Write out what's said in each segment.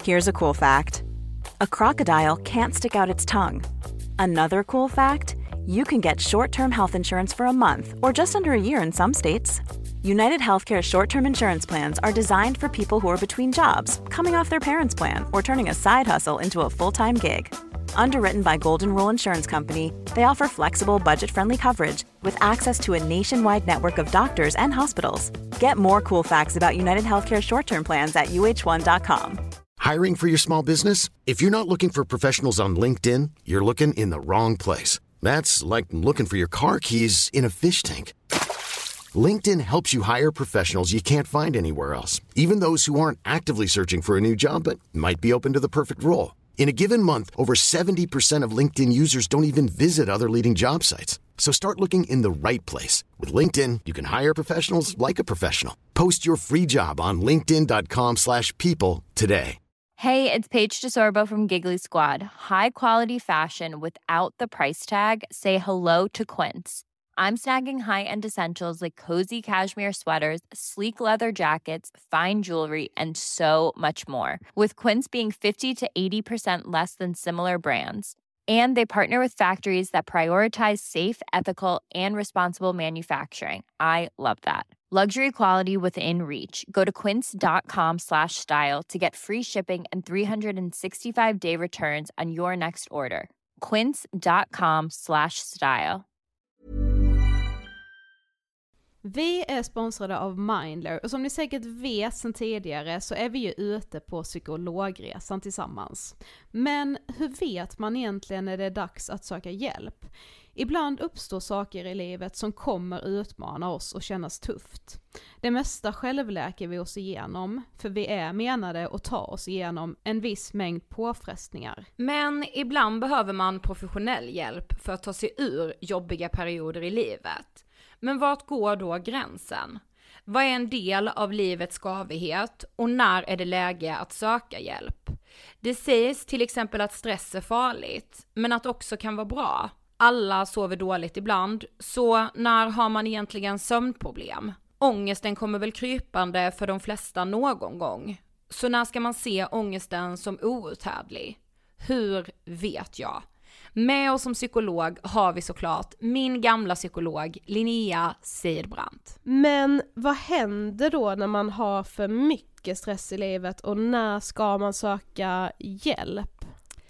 Here's a cool fact. A crocodile can't stick out its tongue. Another cool fact, you can get short-term health insurance for a month or just under a year in some states. United Healthcare short-term insurance plans are designed for people who are between jobs, coming off their parents' plan, or turning a side hustle into a full-time gig. Underwritten by Golden Rule Insurance Company, they offer flexible, budget-friendly coverage with access to a nationwide network of doctors and hospitals. Get more cool facts about United Healthcare short-term plans at uh1.com. Hiring for your small business? If you're not looking for professionals on LinkedIn, you're looking in the wrong place. That's like looking for your car keys in a fish tank. LinkedIn helps you hire professionals you can't find anywhere else, even those who aren't actively searching for a new job but might be open to the perfect role. In a given month, over 70% of LinkedIn users don't even visit other leading job sites. So start looking in the right place. With LinkedIn, you can hire professionals like a professional. Post your free job on linkedin.com/people today. Hey, it's Paige DeSorbo from Giggly Squad. High quality fashion without the price tag. Say hello to Quince. I'm snagging high-end essentials like cozy cashmere sweaters, sleek leather jackets, fine jewelry, and so much more. With Quince being 50 to 80% less than similar brands. And they partner with factories that prioritize safe, ethical, and responsible manufacturing. I love that. Luxury quality within reach. Go to quince.com/style to get free shipping and 365-day returns on your next order. quince.com/style. Vi är sponsrade av Mindler och som ni säkert vet sedan tidigare så är vi ju ute på psykologresan tillsammans. Men hur vet man egentligen när det är dags att söka hjälp? Ibland uppstår saker i livet som kommer utmana oss och kännas tufft. Det mesta självläker vi oss igenom, för vi är menade att ta oss igenom en viss mängd påfrestningar. Men ibland behöver man professionell hjälp för att ta sig ur jobbiga perioder i livet. Men vart går då gränsen? Vad är en del av livets skavighet och när är det läge att söka hjälp? Det sägs till exempel att stress är farligt, men att också kan vara bra. Alla sover dåligt ibland, så när har man egentligen sömnproblem? Ångesten kommer väl krypande för de flesta någon gång. Så när ska man se ångesten som outhärdlig? Hur vet jag? Med oss som psykolog har vi såklart min gamla psykolog Linnea Seidbrant. Men vad händer då när man har för mycket stress i livet och när ska man söka hjälp?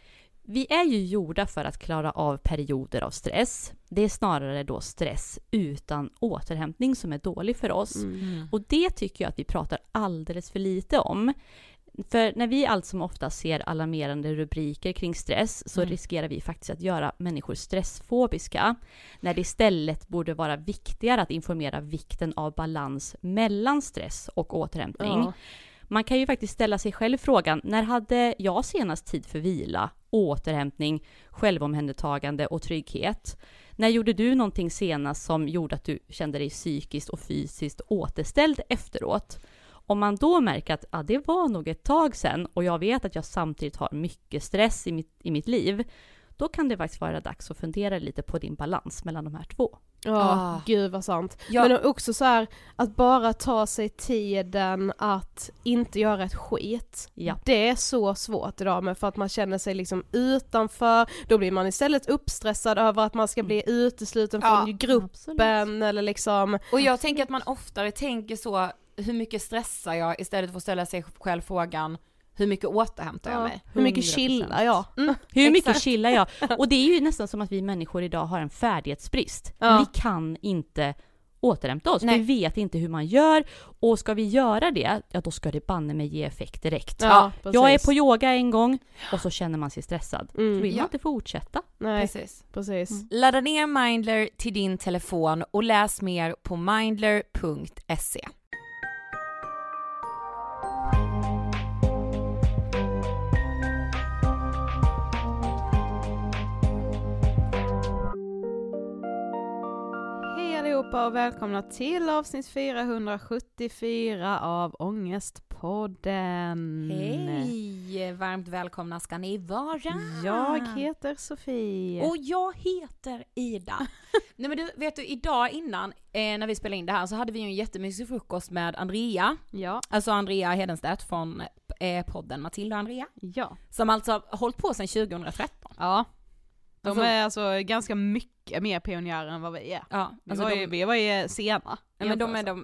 Vi är ju gjorda för att klara av perioder av stress. Det är snarare då stress utan återhämtning som är dålig för oss. Och det tycker jag att vi pratar alldeles för lite om. För när vi allt som ofta ser alarmerande rubriker kring stress så riskerar vi faktiskt att göra människor stressfobiska. När det istället borde vara viktigare att informera vikten av balans mellan stress och återhämtning. Ja. Man kan ju faktiskt ställa sig själv frågan, när hade jag senast tid för vila, återhämtning, självomhändertagande och trygghet? När gjorde du någonting senast som gjorde att du kände dig psykiskt och fysiskt återställd efteråt? Om man då märker att det var nog ett tag sedan och jag vet att jag samtidigt har mycket stress i mitt liv, då kan det faktiskt vara dags att fundera lite på din balans mellan de här två. Ja, gud vad sant. Ja. Men också så här, att bara ta sig tiden att inte göra ett skit. Ja. Det är så svårt idag med, för att man känner sig liksom utanför. Då blir man istället uppstressad över att man ska bli utesluten från gruppen. Absolut. Eller liksom. Och jag tänker att man oftare tänker så, hur mycket stressar jag, istället för att ställa sig själv frågan, hur mycket återhämtar jag mig? Hur mycket chillar jag? Hur mycket chillar jag? Och det är ju nästan som att vi människor idag har en färdighetsbrist. Vi kan inte återhämta oss. Vi vet inte hur man gör. Och ska vi göra det, då ska det banne mig ge effekt direkt. Ja, jag är på yoga en gång och så känner man sig stressad. Så vill man inte fortsätta. Nej, precis. Ladda ner Mindler till din telefon och läs mer på mindler.se. Och välkomna till avsnitt 474 av Ångestpodden. Hej, varmt välkomna ska ni vara. Jag heter Sofie. Och jag heter Ida. Nej, men du vet, idag innan när vi spelade in det här så hade vi ju en jättemysig frukost med Andrea. Ja. Alltså Andrea Hedenstedt från podden Matilda och Andrea. Ja. Som alltså har hållit på sedan 2013. Ja. De Alltså, är alltså ganska mycket mer pionjärer än vad vi är. ja, alltså Vi var ju sena. ja, men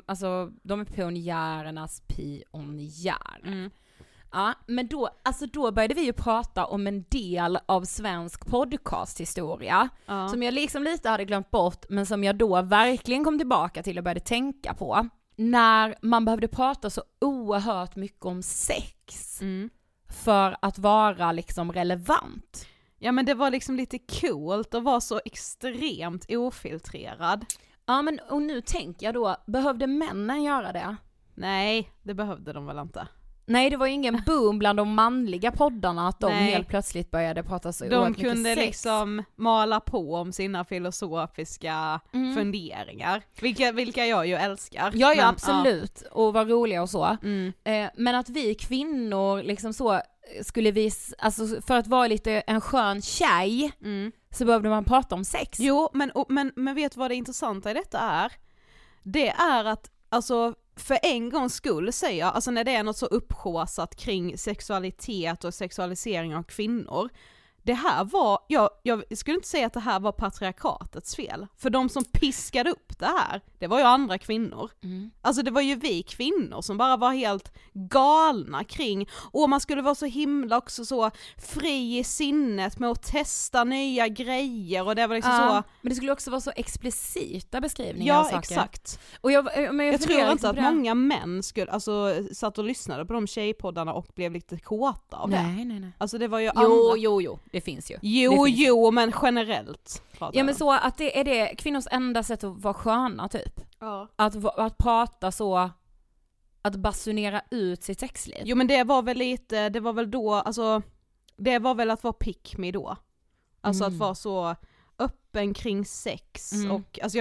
de är pionjärernas pionjär. Mm. Ja, men då började vi ju prata om en del av svensk podcasthistoria som jag liksom lite hade glömt bort, men som jag då verkligen kom tillbaka till och började tänka på. När man behövde prata så oerhört mycket om sex för att vara liksom relevant. Ja, men det var liksom lite coolt att vara så extremt ofiltrerad. Ja, men och nu tänker jag då, behövde männen göra det? Nej, det behövde de väl inte. Nej, det var ju ingen boom bland de manliga poddarna att de helt plötsligt började prata så de oerhört mycket kunde sex. Liksom mala på om sina filosofiska funderingar. Vilka jag ju älskar. Ja, men, absolut. Ja. Och var roliga och så. Men att vi kvinnor liksom så skulle vi, alltså för att vara lite en skön tjej så behövde man prata om sex. Jo, men vet du vad det intressanta i detta är? Det är att, alltså, för en gångs skull säger jag, alltså när det är något så uppsjåsat kring sexualitet och sexualisering av kvinnor, det här var, jag skulle inte säga att det här var patriarkatets fel, för de som piskade upp det här, det var ju andra kvinnor. Alltså det var ju vi kvinnor som bara var helt galna kring, och man skulle vara så himla också så fri i sinnet med att testa nya grejer, och det var liksom så. Men det skulle också vara så explicita beskrivningar av saker. Ja, exakt. Och jag tror inte att många män skulle, alltså, satt och lyssnade på de tjejpoddarna och blev lite kåta av det. Nej. Alltså det var ju Jo, det finns ju. Jo, men generellt. Ja, men så att det är det kvinnors enda sätt att vara sköna typ. Ja. Att prata så, att basunera ut sitt sexliv. Jo, men det var väl då, alltså det var väl att vara pick me då. Alltså att vara så öppen kring sex och alltså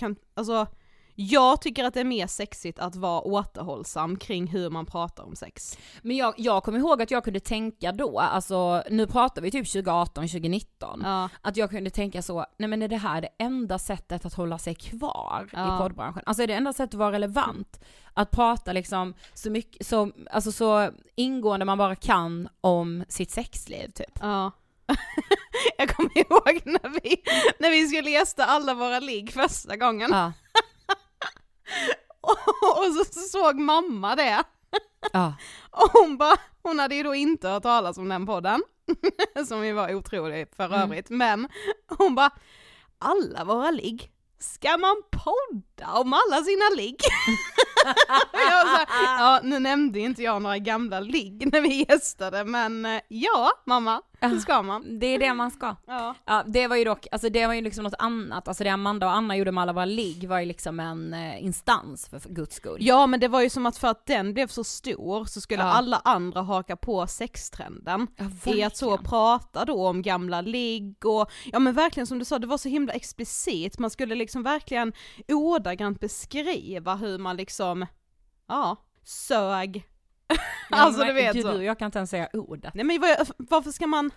jag tycker att det är mer sexigt att vara återhållsam kring hur man pratar om sex. Men jag kommer ihåg att jag kunde tänka då, alltså nu pratar vi typ 2018, 2019, att jag kunde tänka så, nej men är det här det enda sättet att hålla sig kvar i poddbranschen? Alltså är det enda sättet att vara relevant? Att prata liksom så mycket, så ingående man bara kan om sitt sexliv typ. Ja. Jag kommer ihåg när vi skulle gästa alla våra ligg första gången. Ja. och så såg mamma det. Ja. Och hon hade ju då inte hört talas om den podden. Som ju var otroligt för övrigt. Men hon bara, alla våra ligg, ska man podda om alla sina ligg? Jag var så här, nu nämnde inte jag några gamla ligg när vi gästade, men ja, mamma, det ska man. Det är det man ska. Ja, det var ju dock, alltså det var ju liksom något annat. Alltså det Amanda och Anna gjorde med alla våra ligg var ju liksom en instans för guds skull. Ja, men det var ju som att för att den blev så stor så skulle alla andra haka på sextrenden. I att så prata då om gamla ligg och, ja men verkligen som du sa, det var så himla explicit. Man skulle liksom verkligen ordagrant beskriva hur man liksom sög. Alltså du vet så. Jag kan inte ens säga ordet. Nej, men varför ska man?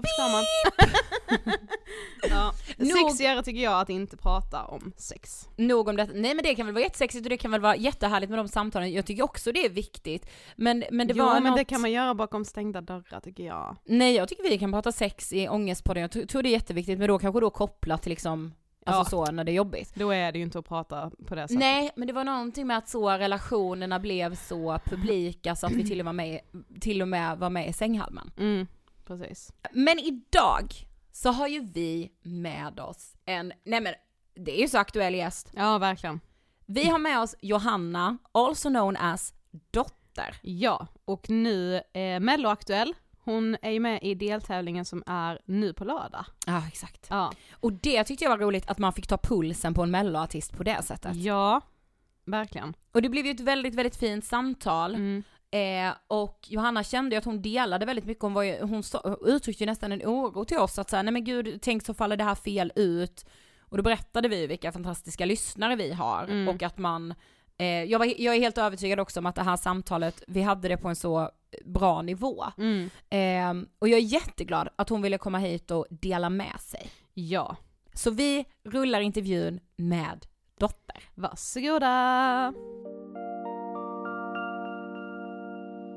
Sexigare tycker jag att inte prata om sex. Nog om detta. Nej, men det kan väl vara jättesexigt och det kan väl vara jättehärligt med de samtalen. Jag tycker också det är viktigt. Men det kan man göra bakom stängda dörrar tycker jag. Nej, jag tycker vi kan prata sex i Ångestpodden. Jag tror det är jätteviktigt, men då kanske kopplat till liksom, alltså så när det är jobbigt. Då är det ju inte att prata på det sättet. Nej, men det var någonting med att så relationerna blev så publika så att vi till och med var med i sänghalmen. Precis. Men idag så har ju vi med oss det är ju så aktuell gäst. Ja, verkligen. Vi har med oss Johanna, also known as Dotter. Ja, och nu Melloaktuell. Hon är ju med i deltävlingen som är nu på lördag. Ja, exakt. Ja. Och det tyckte jag var roligt att man fick ta pulsen på en melloartist på det sättet. Ja, verkligen. Och det blev ju ett väldigt, väldigt fint samtal. Och Johanna kände ju att hon delade väldigt mycket om hon uttryckte nästan en oro till oss att säga, nej men gud, tänk så faller det här fel ut. Och då berättade vi vilka fantastiska lyssnare vi har och att man jag är helt övertygad också om att det här samtalet, vi hade det på en så bra nivå. Och jag är jätteglad att hon ville komma hit och dela med sig. Ja. Så vi rullar intervjun med Dotter. Varsågoda!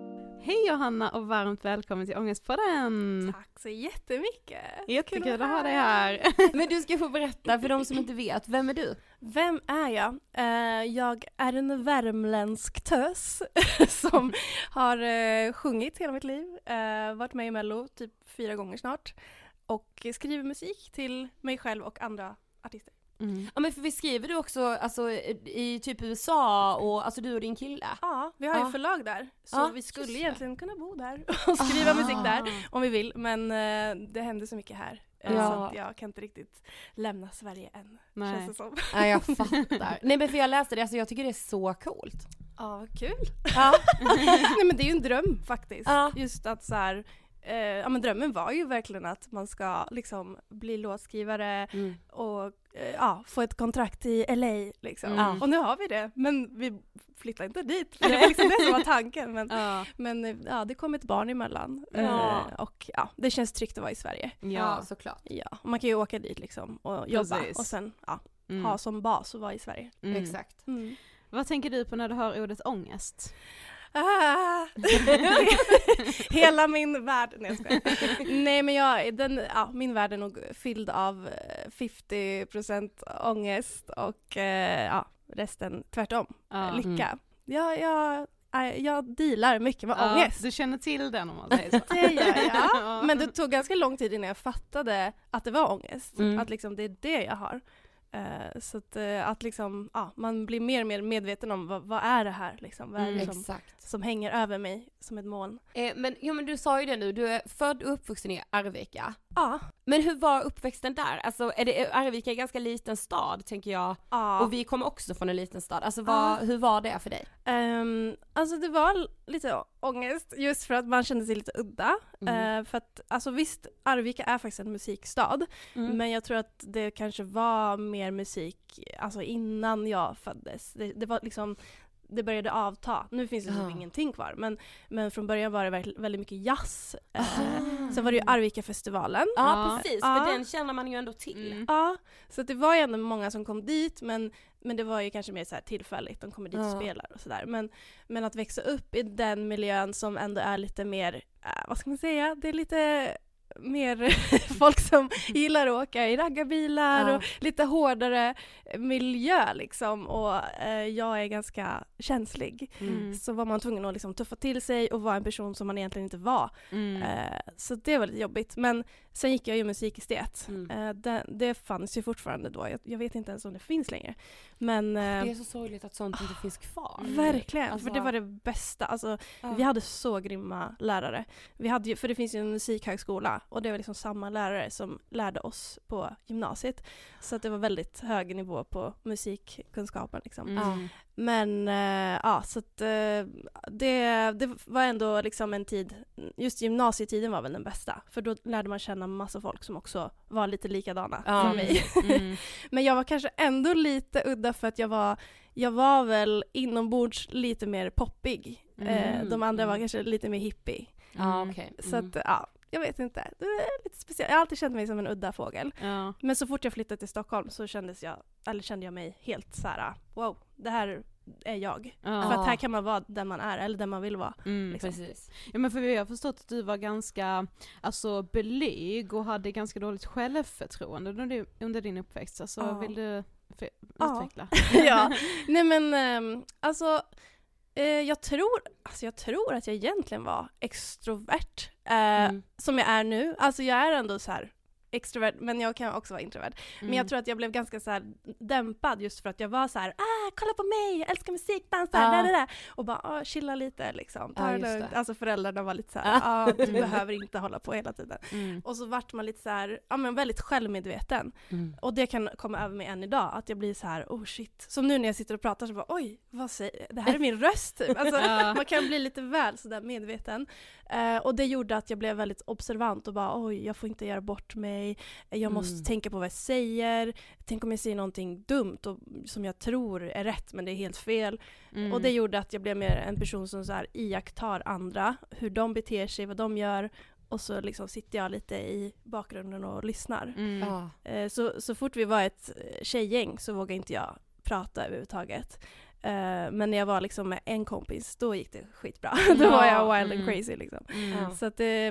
Hej Johanna och varmt välkommen till Ångestpodden! Tack så jättemycket! Jättekul att ha dig här! Men du ska få berätta för de som inte vet, vem är du? Vem är jag? Jag är en värmländsk tös som har sjungit hela mitt liv, varit med i Mello typ 4 gånger snart och skriver musik till mig själv och andra artister. Ja, men för vi skriver du också alltså, i typ USA och alltså du och din kille. Ja, vi har ju förlag där. Så vi skulle egentligen kunna bo där och skriva musik där om vi vill. Men det händer så mycket här. Så att jag kan inte riktigt lämna Sverige än. Nej. Känns det som. Ja, jag fattar. Nej, men för jag läste det, alltså jag tycker det är så coolt. Ja, kul. Ja. Nej, men det är ju en dröm faktiskt. Ja. Just att så här, ja, men drömmen var ju verkligen att man ska liksom bli låtskrivare och få ett kontrakt i LA liksom. Och nu har vi det, men vi flyttar inte dit. För det var liksom det som var tanken. Men det kom ett barn emellan. Och det känns tryggt att vara i Sverige. Ja, såklart. Ja, man kan ju åka dit liksom och jobba och sen ha som bas och vara i Sverige. Exakt. Vad tänker du på när du hör ordet ångest? Hela min värld. Nej, men min värld är nog fylld av 50% ångest och resten tvärtom. Lycka. Jag dealar mycket med ångest. Du känner till den om man säger så. Det gör jag. Men det tog ganska lång tid innan jag fattade att det var ångest. Att liksom det är det jag har. Så att liksom, man blir mer och mer medveten om vad är det här liksom, vad är det som hänger över mig som ett moln. Men du sa ju det nu, du är född och uppvuxen i Arvika. Ja. Men hur var uppväxten där? Alltså Arvika är en ganska liten stad tänker jag. Och vi kommer också från en liten stad. Alltså hur var det för dig? Alltså det var lite ångest just för att man kände sig lite udda. För att alltså visst, Arvika är faktiskt en musikstad. Men jag tror att det kanske var mer musik alltså innan jag föddes. Det var liksom, det började avta. Nu finns det typ ingenting kvar. Men från början var det väldigt mycket jazz. Sen var det ju Arvika-festivalen. Ja, precis. För den känner man ju ändå till. Ja, så det var ju ändå många som kom dit. Men det var ju kanske mer så här tillfälligt. De kommer dit och spelar och sådär. Men att växa upp i den miljön som ändå är lite mer, vad ska man säga? Det är lite mer folk som gillar att åka i raggarbilar och lite hårdare miljö liksom, och jag är ganska känslig så var man tvungen att liksom tuffa till sig och vara en person som man egentligen inte var så det var lite jobbigt, men sen gick jag ju musikestet. Det fanns ju fortfarande då, jag vet inte ens om det finns längre, men det är så sorgligt att sånt inte finns kvar. Verkligen, alltså, för det var det bästa alltså, vi hade så grymma lärare. Vi hade ju, för det finns ju en musikhögskola och det var liksom samma lärare som lärde oss på gymnasiet. Så att det var väldigt hög nivå på musikkunskapen liksom. Men så att det var ändå liksom en tid, just gymnasietiden var väl den bästa. För då lärde man känna massa folk som också var lite likadana som mig. Men jag var kanske ändå lite udda för att jag var väl inombords lite mer poppig. De andra var kanske lite mer hippie. Så att jag vet inte. Det är lite speciellt. Jag har alltid känt mig som en udda fågel. Men så fort jag flyttade till Stockholm så kände jag mig helt så här: wow, det här är jag. För att här kan man vara den man är eller den man vill vara. Liksom. Precis. Ja, men för jag har förstått att du var ganska blyg och hade ganska dåligt självförtroende under din uppväxt. Alltså, vill du utveckla? Nej men jag tror att jag egentligen var extrovert som jag är nu. Alltså jag är ändå så här extrovert, men jag kan också vara introvert. Men jag tror att jag blev ganska så här dämpad just för att jag var så här: kolla på mig, jag älskar musik, dansa, och bara chilla lite liksom. Ta det lugnt. Alltså föräldrarna var lite så här: du behöver inte hålla på hela tiden. Och så vart man lite så här, men väldigt självmedveten. Och det kan komma över mig än idag, att jag blir så här: oh shit. Som nu när jag sitter och pratar så bara, oj, vad säger det här är min röst typ. Alltså man kan bli lite väl så där medveten. Och det gjorde att jag blev väldigt observant och bara, oj, jag får inte göra bort mig. Jag måste tänka på vad jag säger. Tänk om jag säger någonting dumt och som jag tror är rätt men det är helt fel. Och det gjorde att jag blev mer en person som så här iakttar andra, hur de beter sig, vad de gör. Och så liksom sitter jag lite i bakgrunden och lyssnar. Så fort vi var ett tjejgäng så vågade inte jag prata överhuvudtaget. Men när jag var liksom med en kompis, då gick det skitbra. Då var jag wild and crazy liksom. Så att det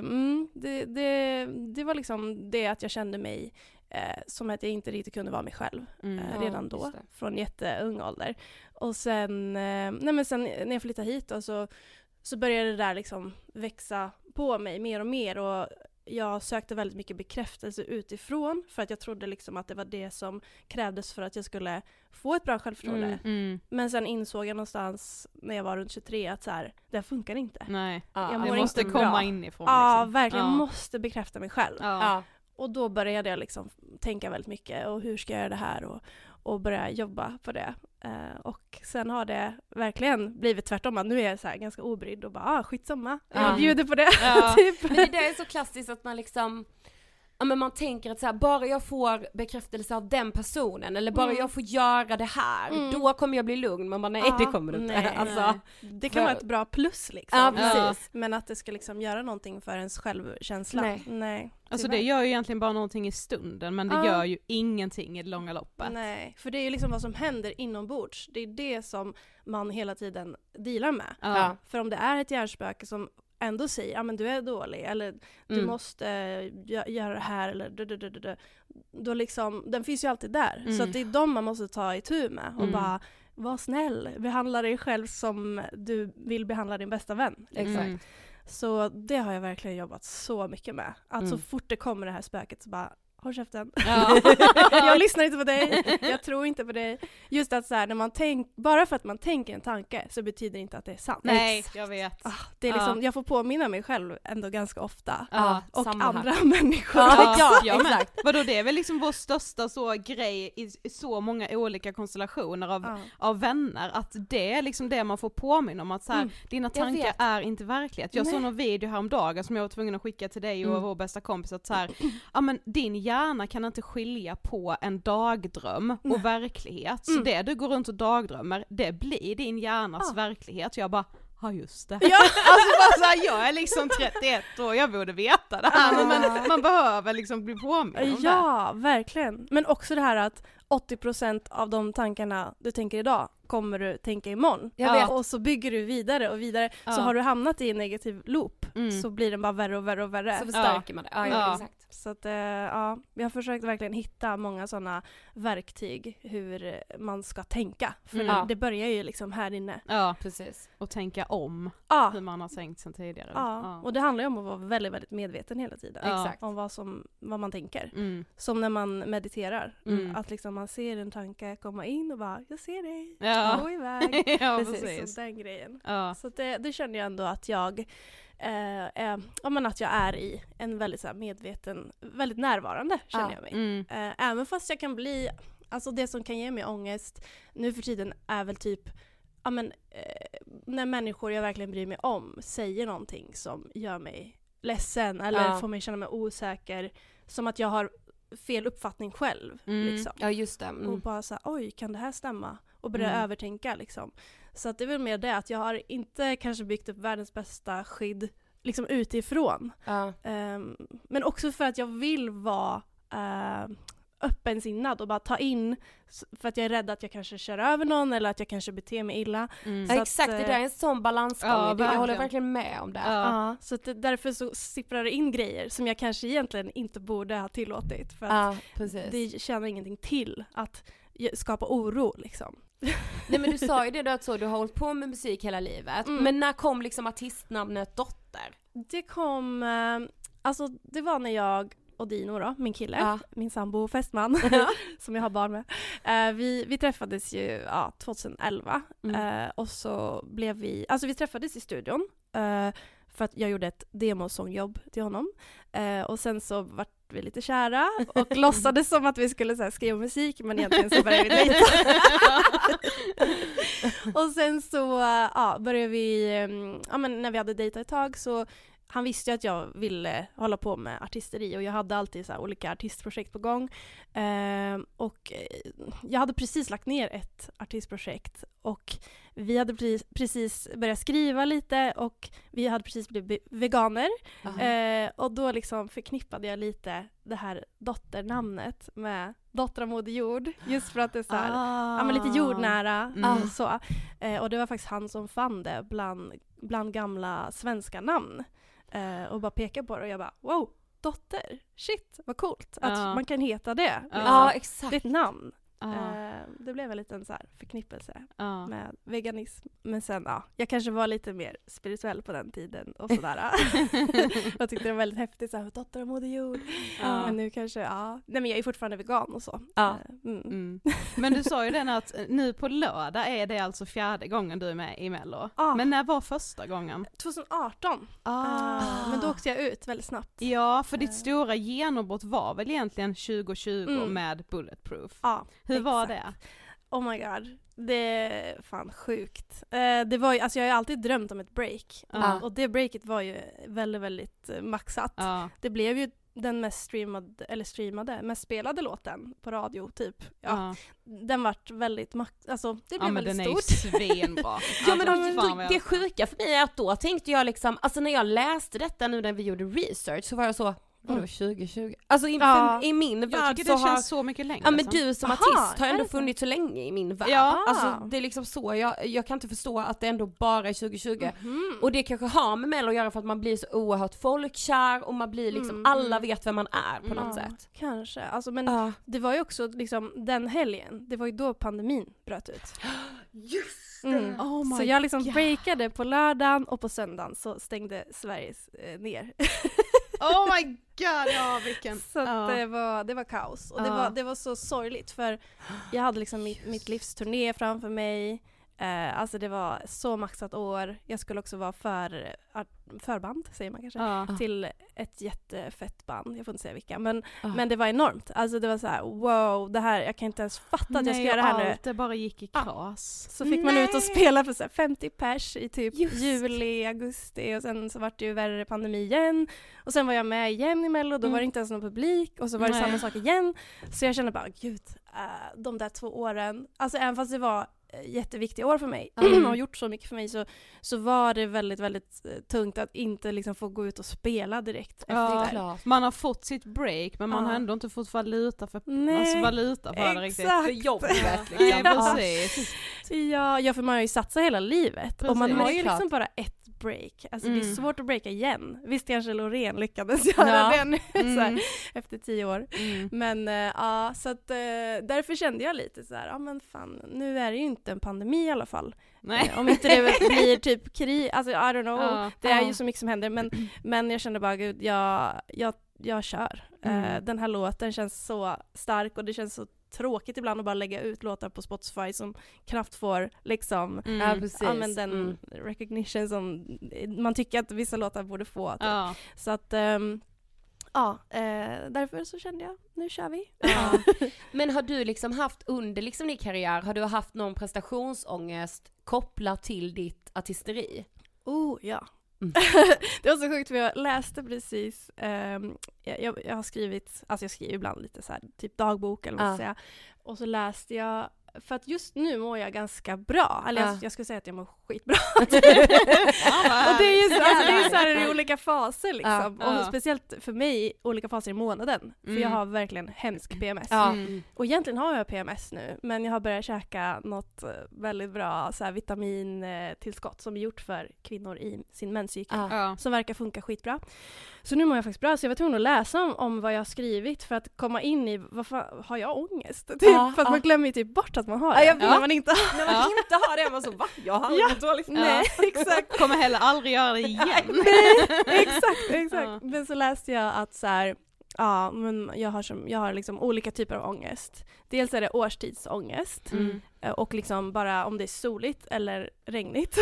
var liksom det att jag kände mig som att jag inte riktigt kunde vara mig själv redan då, från jätteung ålder. Och sen, sen när jag flyttade hit då, så började det där liksom växa på mig mer och mer, och jag sökte väldigt mycket bekräftelse utifrån, för att jag trodde liksom att det var det som krävdes för att jag skulle få ett bra självförtroende. Men sen insåg jag någonstans när jag var runt 23 att så här, det funkar inte. Nej. Jag måste komma inifrån. Ja, liksom. verkligen. Måste bekräfta mig själv. Och då började jag liksom tänka väldigt mycket, och hur ska jag göra det här, och börja jobba på det. Och sen har det verkligen blivit tvärtom, att nu är jag så här ganska obrydd och bara skitsamma, jag bjuder på det. Typ. Men det är så klassiskt att man liksom, men man tänker att så här, bara jag får bekräftelse av den personen, eller bara jag får göra det här, då kommer jag bli lugn. Men man, nej, det kommer du inte. Alltså, det kan vara ett bra plus liksom. Ja, precis. Men att det ska liksom göra någonting för ens självkänsla. Nej. Alltså det gör ju egentligen bara någonting i stunden, men det gör ju ingenting i det långa loppet. Nej, för det är ju liksom vad som händer inombords. Det är det som man hela tiden dealar med. För om det är ett hjärnspöke som ändå säger, men du är dålig, eller du måste göra det här, eller då liksom, den finns ju alltid där. Så att det är dem man måste ta itu med och bara, var snäll, behandla dig själv som du vill behandla din bästa vän. Exakt. Så det har jag verkligen jobbat så mycket med. Att så fort det kommer det här spöket så bara, håll käften. Jag lyssnar inte på dig. Jag tror inte på dig. Just att så här, när man bara för att man tänker en tanke så betyder det inte att det är sant. Nej, jag vet. Det är liksom, jag får påminna mig själv ändå ganska ofta. Och andra här. människor. Exakt. Vadå, det är väl liksom vår största grej i så många olika konstellationer av vänner, att det är liksom det man får påminna om, att så här, dina tankar är inte verklighet. Jag såg någon video häromdagen som jag var tvungen att skicka till dig och vår bästa kompis, att så här, men din hjärna kan inte skilja på en dagdröm och verklighet. Så det du går runt och dagdrömmer, det blir din hjärnas verklighet. Jag bara, just det. Alltså bara så här, jag är liksom 31 och jag borde veta det här. Men man behöver liksom bli påmind om det. Ja, verkligen. Men också det här att 80% av de tankarna du tänker idag kommer du tänka imorgon. Och så bygger du vidare och vidare. Så har du hamnat i en negativ loop så blir den bara värre och värre och värre. Så förstärker man det. Exakt. Så att vi har försökt verkligen hitta många sådana verktyg hur man ska tänka. För det börjar ju liksom här inne. Ja, precis. Och tänka om hur man har tänkt sedan tidigare. Och det handlar ju om att vara väldigt, väldigt medveten hela tiden. Exakt. Om vad man tänker. Som när man mediterar. Att liksom man ser en tanke komma in och bara, jag ser dig. Gå iväg. Precis. Den grejen. Så det känner jag ändå att jag att jag är i en väldigt så här medveten, väldigt närvarande känner jag mig. Även fast jag kan bli, alltså det som kan ge mig ångest nu för tiden är väl typ när människor jag verkligen bryr mig om säger någonting som gör mig ledsen eller får mig känna mig osäker, som att jag har fel uppfattning själv liksom. Ja, just det. Och bara så här, oj, kan det här stämma? Och börja övertänka liksom. Så att det är väl mer det att jag har inte kanske byggt upp världens bästa skydd liksom utifrån. Men också för att jag vill vara öppensinnad och bara ta in, för att jag är rädd att jag kanske kör över någon eller att jag kanske beter mig illa. Så exakt, det där är en sån balansgång. Jag håller verkligen med om det. Så att därför så sipprar det in grejer som jag kanske egentligen inte borde ha tillåtit. För att det tjänar ingenting till att skapa oro liksom. Nej, men du sa ju det då, att du har hållit på med musik hela livet. Men när kom liksom artistnamnet Dotter? Det kom, det var när jag och Dino då, min kille, min sambo fästman som jag har barn med. Vi träffades ju 2011 och så blev vi träffades i studion för att jag gjorde ett demosångjobb till honom. Och sen så vart vi lite kära och låtsades som att vi skulle så här, skriva musik, men egentligen så började vi dejta. Och sen så började vi, när vi hade dejtat ett tag så han visste ju att jag ville hålla på med artisteri och jag hade alltid så här olika artistprojekt på gång. Och jag hade precis lagt ner ett artistprojekt och vi hade precis börjat skriva lite och vi hade precis blivit veganer. Och då liksom förknippade jag lite det här dotternamnet med Dotter av Moder Jord, just för att det är så här, men lite jordnära. Så. Och det var faktiskt han som fann det bland gamla svenska namn. Och bara pekade på det och jag bara, wow, dotter, shit, vad coolt att man kan heta det. Ja, exakt. Det är ett namn. Det blev en liten så här förknippelse med veganism. Men sen, jag kanske var lite mer spirituell på den tiden och sådär. Jag tyckte det var väldigt häftigt, så här, Dotter av Moder Jord. Men nu kanske, nej men jag är fortfarande vegan och så. Men du sa ju den att nu på lördag är det alltså 4:e gången du är med i Mello. Men när var första gången? 2018. Men då åkte jag ut väldigt snabbt. Ja, för ditt stora genombrott var väl egentligen 2020 med Bulletproof. Hur var det? Oh my god, det är fan sjukt. Det var ju, alltså jag har ju alltid drömt om ett break. Och det breaket var ju väldigt, väldigt maxat. Det blev ju den mest mest spelade låten på radio typ. Den vart väldigt alltså det blev väldigt stort. Men den är ju svenbra. Men det sjuka för mig är att då tänkte jag liksom, alltså när jag läste detta nu när vi gjorde research så var jag så, vadå 2020? Alltså i min värld jag tycker det känns så mycket längre. Ja men du som artist har ändå funnits så länge i min värld. Alltså det är liksom så, jag kan inte förstå att det ändå bara är 2020. Och det kanske har med Mello att göra för att man blir så oerhört folkkär och man blir liksom, alla vet vem man är på något sätt. Kanske, alltså men det var ju också liksom den helgen, det var ju då pandemin bröt ut. Just det! Så jag liksom breakade på lördagen och på söndagen så stängde Sveriges ner. Oh my god, vilken. Så det var kaos. Och det var så sorgligt för jag hade liksom mitt livs turné framför mig. Alltså det var så maxat år. Jag skulle också vara förband, säger man kanske, till ett jättefett band. Jag får inte säga vilka. Men det var enormt. Alltså det var så här, wow, det här, jag kan inte ens fatta att jag ska göra det här nu. Det bara gick i kras. Så fick man ut och spela för så här 50 pers i typ juli, augusti och sen så var det ju värre pandemi igen. Och sen var jag med igen i Mello, då var det inte ens någon publik och så var det samma sak igen. Så jag kände bara, gud, de där 2 åren, alltså även fast det var jätteviktiga år för mig och gjort så mycket för mig så var det väldigt, väldigt tungt att inte liksom få gå ut och spela direkt efter det. Man har fått sitt break men man har ändå inte fått valuta för det riktigt. För jobbet liksom. Precis. Ja, för man har ju satsat hela livet. Precis. Och man har ju liksom bara ett break. Alltså det är svårt att breaka igen. Visst kanske Loreen lyckades göra det nu så här, efter 10 år. Men så att därför kände jag lite så här, men fan, nu är det ju inte en pandemi i alla fall. Om inte det blir typ krig, alltså I don't know. Det är ju så mycket som händer, men jag kände bara, gud, jag kör. Den här låten känns så stark och det känns så tråkigt ibland att bara lägga ut låtar på Spotify som knappt får liksom den recognition som man tycker att vissa låtar borde få. Så att därför så kände jag, nu kör vi. Men har du liksom haft under liksom din karriär, har du haft någon prestationsångest kopplat till ditt artisteri? Ja. Det var så sjukt för jag läste precis jag har skrivit, alltså jag skriver ibland lite så här, typ dagbok eller vad man ska säga, och så läste jag, för att just nu mår jag ganska bra, eller jag skulle säga att jag mår skitbra. Och det är ju så, alltså, det är så här i olika faser liksom, och speciellt för mig olika faser i månaden, för jag har verkligen hemsk PMS. Och egentligen har jag PMS nu, men jag har börjat käka något väldigt bra så här vitamintillskott som är gjort för kvinnor i sin menscykel, som verkar funka skitbra. Så nu mår jag faktiskt bra, så jag var tvungen att läsa om vad jag har skrivit för att komma in i, varför har jag ångest? Typ, för att man glömmer ju typ bort att man har det. När man inte har det, man så, va? Jag har inte dåligt. Nej, exakt. Kommer heller aldrig göra det igen. Nej, exakt. Men så läste jag att så här, men jag har liksom olika typer av ångest. Dels är det årstidsångest och liksom bara om det är soligt eller regnigt.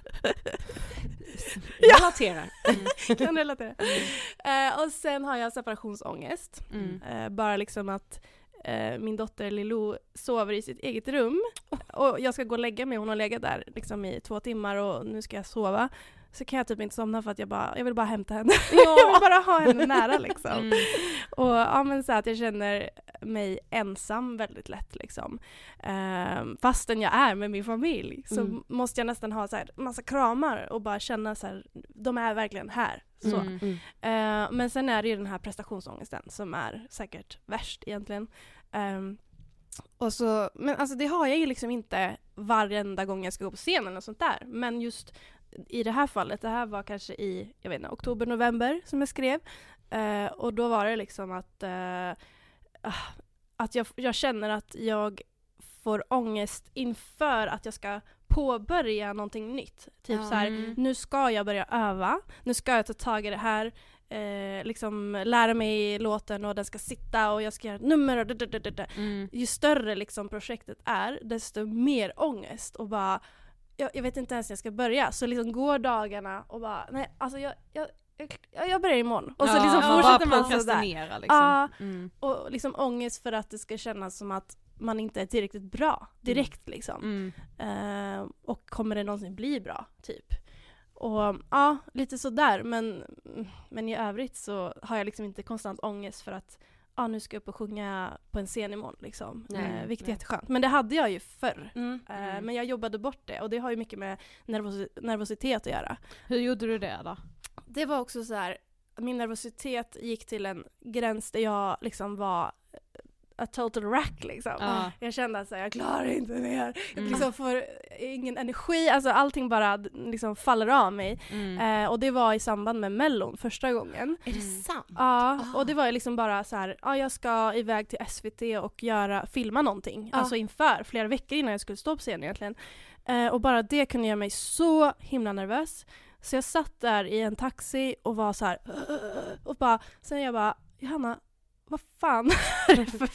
Kan relatera. Och sen har jag separationsångest. Bara liksom att min dotter Lilo sover i sitt eget rum och jag ska gå och lägga mig, hon har legat där liksom i 2 timmar och nu ska jag sova. så kan jag typ inte somna för att jag vill bara hämta henne. Jag vill bara ha henne nära liksom. Och ja, men så att jag känner mig ensam väldigt lätt liksom. Fastän jag är med min familj så måste jag nästan ha så här massa kramar och bara känna så här, de är verkligen här. Så. Men sen är det ju den här prestationsångesten som är säkert värst egentligen. Och så, men alltså det har jag ju liksom inte varenda gång jag ska gå på scenen och sånt där. Men just i det här fallet, det här var kanske i, jag vet inte, oktober, november som jag skrev. Och då var det liksom att jag känner att jag får ångest inför att jag ska påbörja någonting nytt. Typ så här, nu ska jag börja öva, nu ska jag ta tag i det här, liksom lära mig låten och den ska sitta och jag ska göra ett nummer och ju större liksom projektet är, desto mer ångest och bara jag vet inte ens när jag ska börja, så liksom går dagarna och bara nej, alltså jag börjar imorgon och så liksom fortsätter man så där liksom. Och liksom ångest för att det ska kännas som att man inte är tillräckligt bra direkt liksom. Och kommer det någonsin bli bra typ. Och ja, lite sådär, men i övrigt så har jag liksom inte konstant ångest för att nu ska jag upp och sjunga på en scen imorgon liksom. Vilket är jätteskönt. Men det hade jag ju förr. Men jag jobbade bort det och det har ju mycket med nervositet att göra. Hur gjorde du det då? Det var också så här, min nervositet gick till en gräns där jag liksom var a total wreck liksom. Jag kände att jag klarar inte mer. Jag liksom får ingen energi. Alltså allting bara liksom faller av mig. Och det var i samband med Mellon första gången. Är det sant? Ja, och det var liksom bara så här, jag ska iväg till SVT och filma någonting. Alltså inför flera veckor innan jag skulle stå på scenen egentligen. Och bara det kunde göra mig så himla nervös. Så jag satt där i en taxi och var så här och bara, sen jag bara, Johanna, vad fan är det för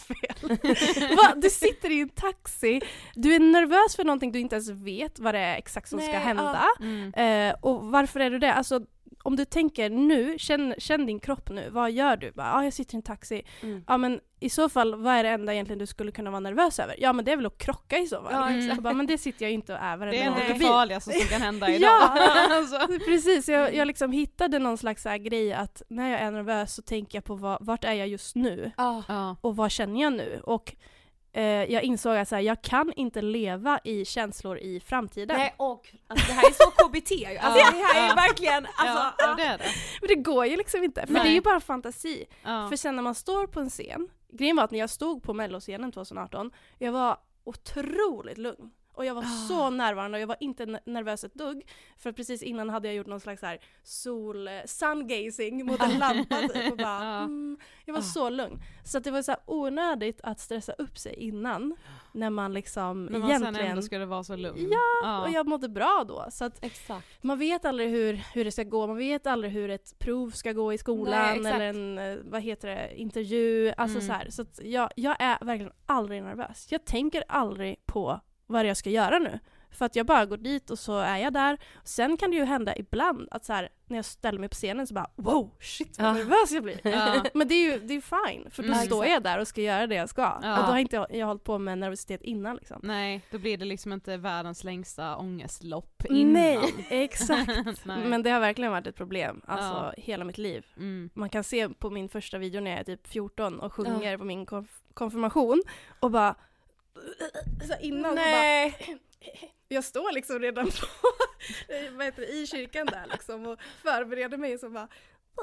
fel? Du sitter i en taxi, du är nervös för någonting du inte ens vet vad det är exakt som ska hända. Och varför är du det? Alltså, om du tänker nu, känn din kropp nu, vad gör du? Jag sitter i en taxi. Ja, men i så fall, vad är det enda egentligen du skulle kunna vara nervös över? Ja, men det är väl att krocka i så fall. Men det sitter jag inte och är. Det är det farligaste som kan hända idag. Alltså. Precis, jag liksom hittade någon slags grej att när jag är nervös så tänker jag på vart är jag just nu? Och vad känner jag nu? Och jag insåg att jag kan inte leva i känslor i framtiden. Nej, och alltså, det här är så KBT ju. Alltså, det här är verkligen det är det. Men det går ju liksom inte, för det är ju bara fantasi. För sen när man står på en scen, grejen var att när jag stod på Melloscenen 2018, jag var otroligt lugn. Och jag var så närvarande och jag var inte nervös ett dugg. För precis innan hade jag gjort någon slags här sungazing mot en lampa typ, och bara, jag var så lugn. Så att det var så här onödigt att stressa upp sig innan. När man liksom men man egentligen... sen ändå skulle vara så lugn. Ja, och jag mådde bra då. Så att man vet aldrig hur det ska gå. Man vet aldrig hur ett prov ska gå i skolan. Nej, eller en, intervju. Alltså så här. Så att jag är verkligen aldrig nervös. Jag tänker aldrig på vad jag ska göra nu. För att jag bara går dit och så är jag där. Sen kan det ju hända ibland att så här, när jag ställer mig på scenen så bara wow, shit vad nervös jag blir. Men det är ju fine. För då står jag där och ska göra det jag ska. Och då har inte jag hållit på med nervositet innan liksom. Nej, då blir det liksom inte världens längsta ångestlopp innan. Nej, exakt. Men det har verkligen varit ett problem. Alltså hela mitt liv. Man kan se på min första video när jag är typ 14 och sjunger på min konfirmation. Och bara så innan så bara, jag står liksom redan på i kyrkan där liksom och förbereder mig så bara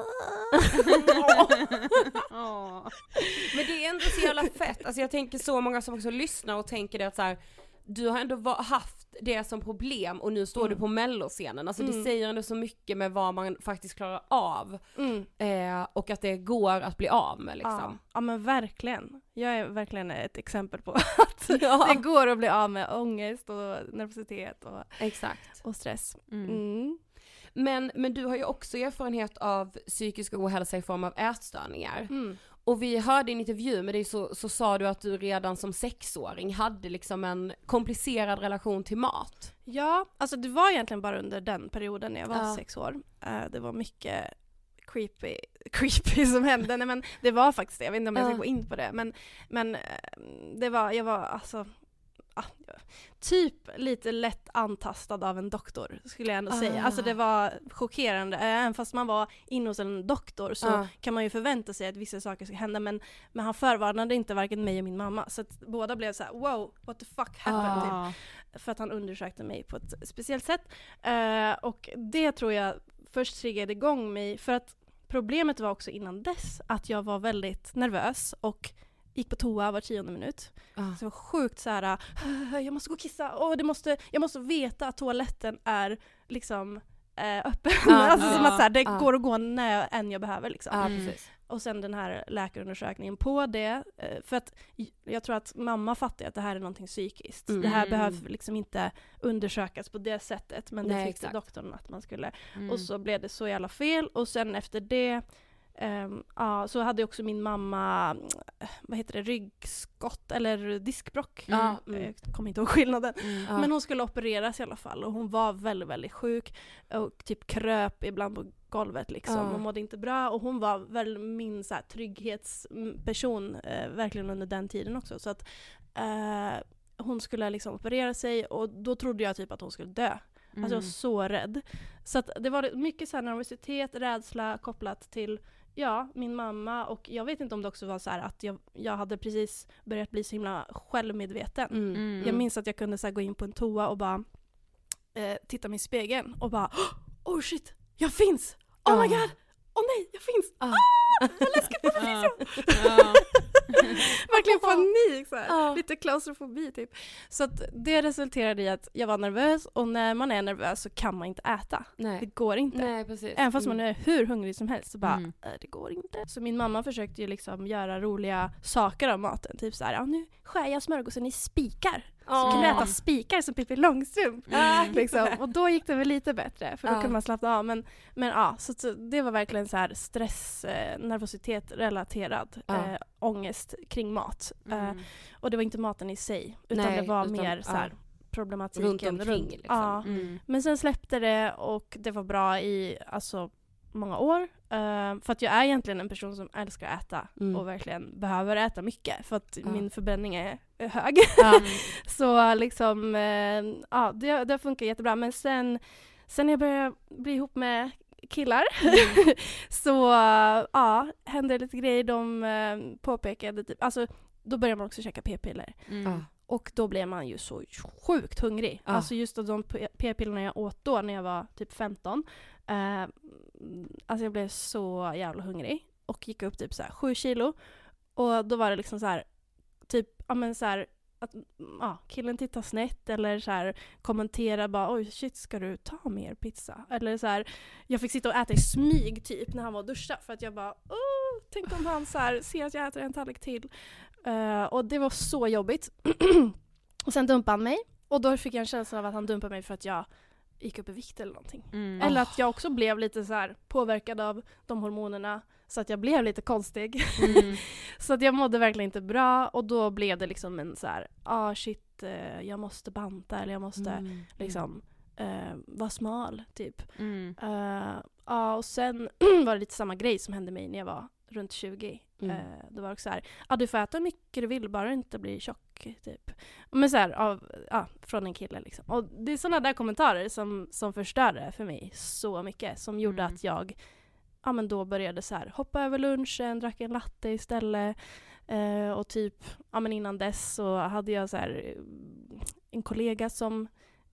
Men det är ändå så jävla fett. Alltså jag tänker så många som också lyssnar och tänker det att så här, du har ändå haft det som problem och nu står du på Melloscenen. Alltså det säger ändå så mycket med vad man faktiskt klarar av. Och att det går att bli av med liksom. Ja men verkligen. Jag är verkligen ett exempel på att det går att bli av med ångest och nervositet och, och stress. Men du har ju också erfarenhet av psykisk ohälsa i form av ätstörningar. Och vi hörde i en intervju med dig så sa du att du redan som 6-åring hade liksom en komplicerad relation till mat. Ja, alltså det var egentligen bara under den perioden när jag var 6 år. Det var mycket creepy som hände. Nej, men det var faktiskt det. Jag vet inte om jag ska gå in på det. Men det var, jag var alltså... typ lite lätt antastad av en doktor, skulle jag ändå säga. Alltså det var chockerande. Även fast man var inne hos en doktor så kan man ju förvänta sig att vissa saker ska hända, men han förvarnade inte varken mig och min mamma. Så att båda blev så här: wow, what the fuck happened? Typ. För att han undersökte mig på ett speciellt sätt. Och det tror jag först triggade igång mig, för att problemet var också innan dess att jag var väldigt nervös och gick på toa var 10:e minut. Så jag var sjukt så här: jag måste gå och kissa. Jag måste veta att toaletten är liksom öppen. Alltså som att så här, det går att gå när än jag behöver liksom. Precis. Och sen den här läkarundersökningen på det. För att jag tror att mamma fattar att det här är någonting psykiskt. Det här behöver liksom inte undersökas på det sättet. Men det tyckte doktorn att man skulle. Och så blev det så jävla fel. Och sen efter det så hade också min mamma ryggskott eller diskbråck. Jag kommer inte ihåg skillnaden. Men hon skulle opereras i alla fall, och hon var väldigt, väldigt sjuk och typ kröp ibland på golvet liksom. Hon mådde inte bra, och hon var väl min så här trygghetsperson verkligen under den tiden också, så att hon skulle liksom operera sig, och då trodde jag typ att hon skulle dö. Alltså jag var så rädd. Så att det var mycket så här nervositet, rädsla kopplat till min mamma, och jag vet inte om det också var så här att jag hade precis börjat bli så himla självmedveten. Jag minns att jag kunde så här gå in på en toa och bara titta mig i spegeln och bara oh shit, jag finns! Oh my god! Oh nej, jag finns! Vad läskigt, varför finns jag? Verkligen panik så här. Lite klaustrofobi typ. Så att det resulterade i att jag var nervös, och när man är nervös så kan man inte äta. Nej. Det går inte. Nej, precis. Även fast man är hur hungrig som helst så bara det går inte. Så min mamma försökte ju liksom göra roliga saker av maten, typ så här: nu skär jag smörgåsen i spikar. Så kan du äta spikar som Pippi Långstrump. Liksom. Och då gick det väl lite bättre, för då kunde man slappna av. Men så det var verkligen så här stress, nervositet relaterad ångest kring mat. Och det var inte maten i sig, utan det var mer så här problematiken runt omkring. Liksom. Men sen släppte det, och det var bra i många år. För att jag är egentligen en person som älskar att äta och verkligen behöver äta mycket, för att min förbränning är hög. Så liksom det funkar jättebra. Men sen jag började bli ihop med killar så hände lite grejer. De påpekade typ, alltså då börjar man också käka p-piller. Och då blev man ju så sjukt hungrig. Alltså just de p-pillerna jag åt då när jag var typ 15. Alltså jag blev så jävla hungrig. Och gick upp typ så här 7 kilo. Och då var det liksom så här typ, så här att killen tittar snett eller så här kommenterar bara oj shit, ska du ta mer pizza? Eller så här, jag fick sitta och äta i smyg typ när han var och duscha, för att jag bara tänk om han så här ser att jag äter en tallrik till. Och det var så jobbigt. Och sen dumpade han mig, och då fick jag en känsla av att han dumpade mig för att jag gick upp i vikt eller någonting. Eller att jag också blev lite så här påverkad av de hormonerna, så att jag blev lite konstig. Så att jag mådde verkligen inte bra, och då blev det liksom en så här shit, jag måste banta, eller jag måste liksom vara smal typ. Och sen var det lite samma grej som hände mig när jag var runt 20. Då var det så här, du får äta hur mycket du vill, bara inte bli tjock typ. Men så här, från en kille liksom. Och det är sådana där kommentarer som förstörde för mig så mycket, som gjorde att jag men då började så här hoppa över lunchen, drack en latte istället. Och typ innan dess så hade jag så här en kollega som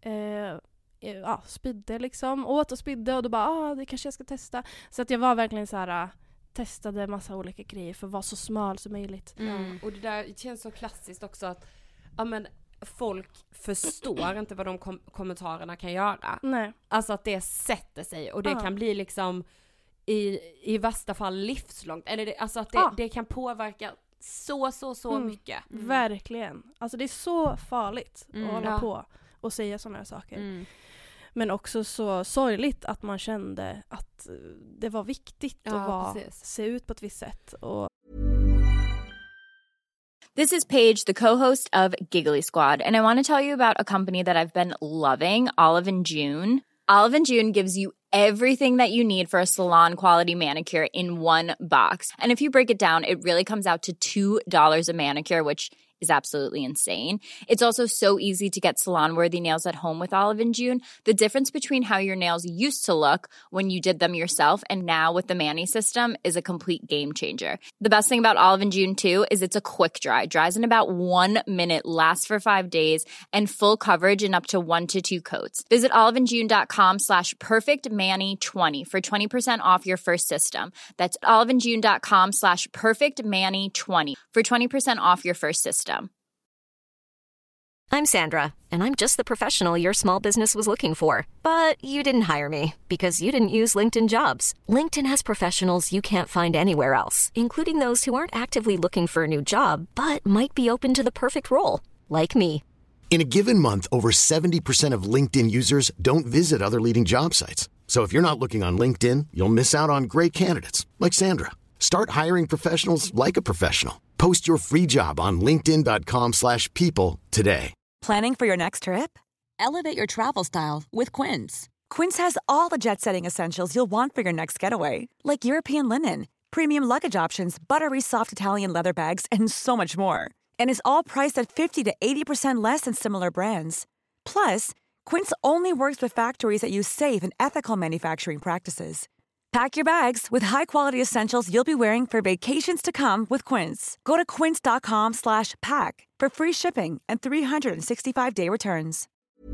spydde liksom, åt och spydde, och då bara det kanske jag ska testa. Så att jag var verkligen så här testade massa olika grejer för att vara så smal som möjligt. Och det där känns så klassiskt också, att folk förstår inte vad de kommentarerna kan göra. Nej. Alltså att det sätter sig, och det kan bli liksom i värsta fall livslångt. Eller alltså att det kan påverka så mycket. Verkligen. Alltså det är så farligt att hålla på och säga sådana här saker. Men också så sorgligt att man kände att det var viktigt att se ut på ett visst sätt. This is Paige, the co-host of Giggly Squad, and I want to tell you about a company that I've been loving, Olive & June. Olive & June gives you everything that you need for a salon-quality manicure in one box. And if you break it down, it really comes out to $2 a manicure, which is absolutely insane. It's also so easy to get salon-worthy nails at home with Olive & June. The difference between how your nails used to look when you did them yourself and now with the Mani system is a complete game changer. The best thing about Olive & June too is it's a quick dry. Dries in about 1 minute, lasts for 5 days, and full coverage in up to 1 to 2 coats. Visit oliveandjune.com/perfectmani20 for 20% off your first system. That's oliveandjune.com/perfectmani20 for 20% off your first system. I'm Sandra, and I'm just the professional your small business was looking for. But you didn't hire me because you didn't use LinkedIn Jobs. LinkedIn has professionals you can't find anywhere else, including those who aren't actively looking for a new job, but might be open to the perfect role, like me. In a given month, over 70% of LinkedIn users don't visit other leading job sites. So if you're not looking on LinkedIn, you'll miss out on great candidates like Sandra. Start hiring professionals like a professional. Post your free job on linkedin.com/people today. Planning for your next trip? Elevate your travel style with Quince. Quince has all the jet-setting essentials you'll want for your next getaway, like European linen, premium luggage options, buttery soft Italian leather bags, and so much more. And is all priced at 50 to 80% less than similar brands. Plus, Quince only works with factories that use safe and ethical manufacturing practices. Pack your bags with high-quality essentials you'll be wearing for vacations to come with Quince. Go to quince.com/pack for free shipping and 365-day returns.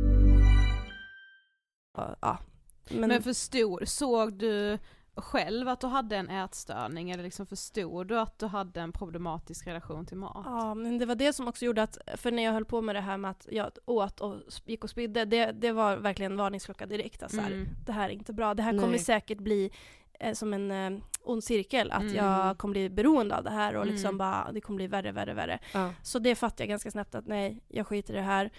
Ja. Men såg du själv att du hade en ätstörning, eller liksom förstod du att du hade en problematisk relation till mat? Ja, men det var det som också gjorde att, för när jag höll på med det här med att jag åt och gick och spydde, det var verkligen varningsklocka direkt. Alltså, det här är inte bra. Det här kommer säkert bli som en ond cirkel, att jag kommer bli beroende av det här och liksom bara, det kommer bli värre. Så det fattade jag ganska snabbt att nej, jag skiter i det här.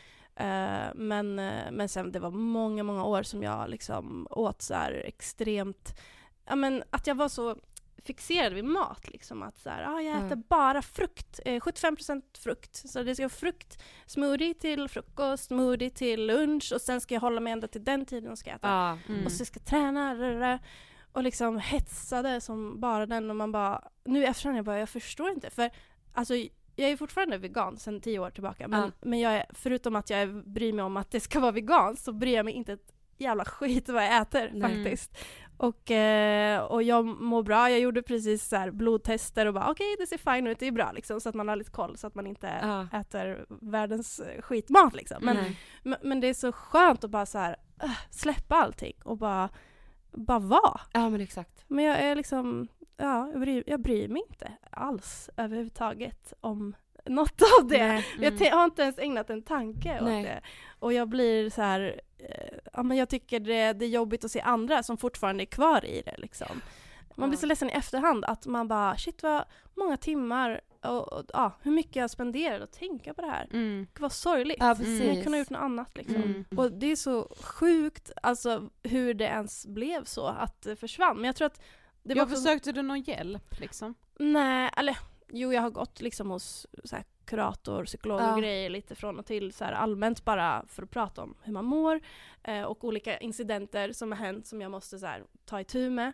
Men sen det var många år som jag liksom åt så här extremt, ja, men att jag var så fixerad vid mat liksom, att så här, jag äter bara frukt, 75% frukt, så det ska vara frukt, smoothie till frukost, smoothie till lunch, och sen ska jag hålla mig ända till den tiden och ska äta och så ska jag träna och liksom hetsade som bara den, och man bara, nu efterhand jag förstår inte, för alltså jag är fortfarande vegan sedan 10 år tillbaka, men jag är, förutom att jag bryr mig om att det ska vara vegan, så bryr jag mig inte ett jävla skit vad jag äter faktiskt. Och jag mår bra. Jag gjorde precis så här blodtester och bara okej, det ser fine ut, det är bra liksom, så att man har lite koll, så att man inte äter världens skitmat liksom. Men det är så skönt att bara så här släppa allting och bara vara. Ja, men exakt. Men jag är liksom, jag bryr mig inte alls överhuvudtaget om något av det. Jag har inte ens ägnat en tanke åt det. Och jag blir så här, men jag tycker det är jobbigt att se andra som fortfarande är kvar i det liksom. Man blir så ledsen i efterhand att man bara, shit vad många timmar och hur mycket jag spenderar att tänka på det här. Det var sorgligt. Ja, precis. Jag kunde ha gjort något annat liksom. Och det är så sjukt alltså hur det ens blev så att det försvann. Men jag tror att det var försökte du någon hjälp liksom? Nej, eller jo, jag har gått liksom hos så här kurator, psykolog och grejer lite från och till så här allmänt, bara för att prata om hur man mår och olika incidenter som har hänt som jag måste så här ta itu med.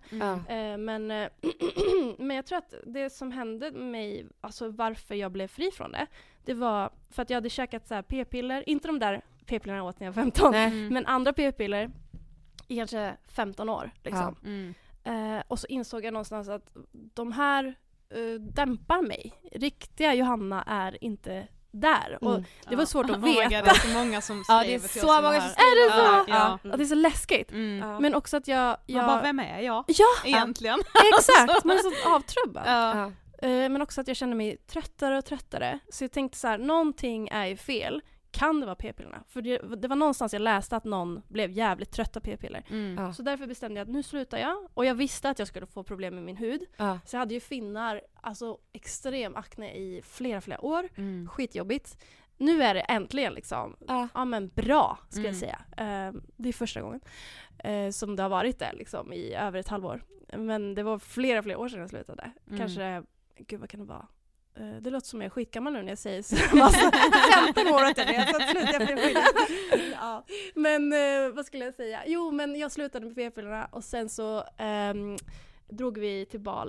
Men jag tror att det som hände med mig, alltså varför jag blev fri från det var för att jag hade käkat så här p-piller, inte de där p-pillerna jag åt när jag var 15, men andra p-piller i kanske 15 år liksom. Och så insåg jag någonstans att de här dämpar mig. Riktiga Johanna är inte där. Och det var svårt att veta. Det är så många som skriver det är så många som skriver. Är det så? Ja. Det är så läskigt. Men också att jag bara, vem är jag? Ja, egentligen. Exakt, man är så avtrubbad. Men också att jag kände mig tröttare och tröttare. Så jag tänkte så här, någonting är ju fel. Kan det vara p-pillerna? För det var någonstans jag läste att någon blev jävligt trött av p-piller. Så därför bestämde jag att nu slutar jag. Och jag visste att jag skulle få problem med min hud. Så jag hade ju finnar, alltså extrem akne i flera år. Skitjobbigt. Nu är det äntligen liksom, men bra ska jag säga. Det är första gången som det har varit det liksom i över ett halvår. Men det var flera år sedan jag slutade. Kanske, gud vad kan det vara? Det låter som jag är skitgammal nu när jag säger så. 15 år åt det, så slutar jag för skit. Men vad skulle jag säga? Jo, men jag slutade med p-pillerna och sen så drog vi till Bali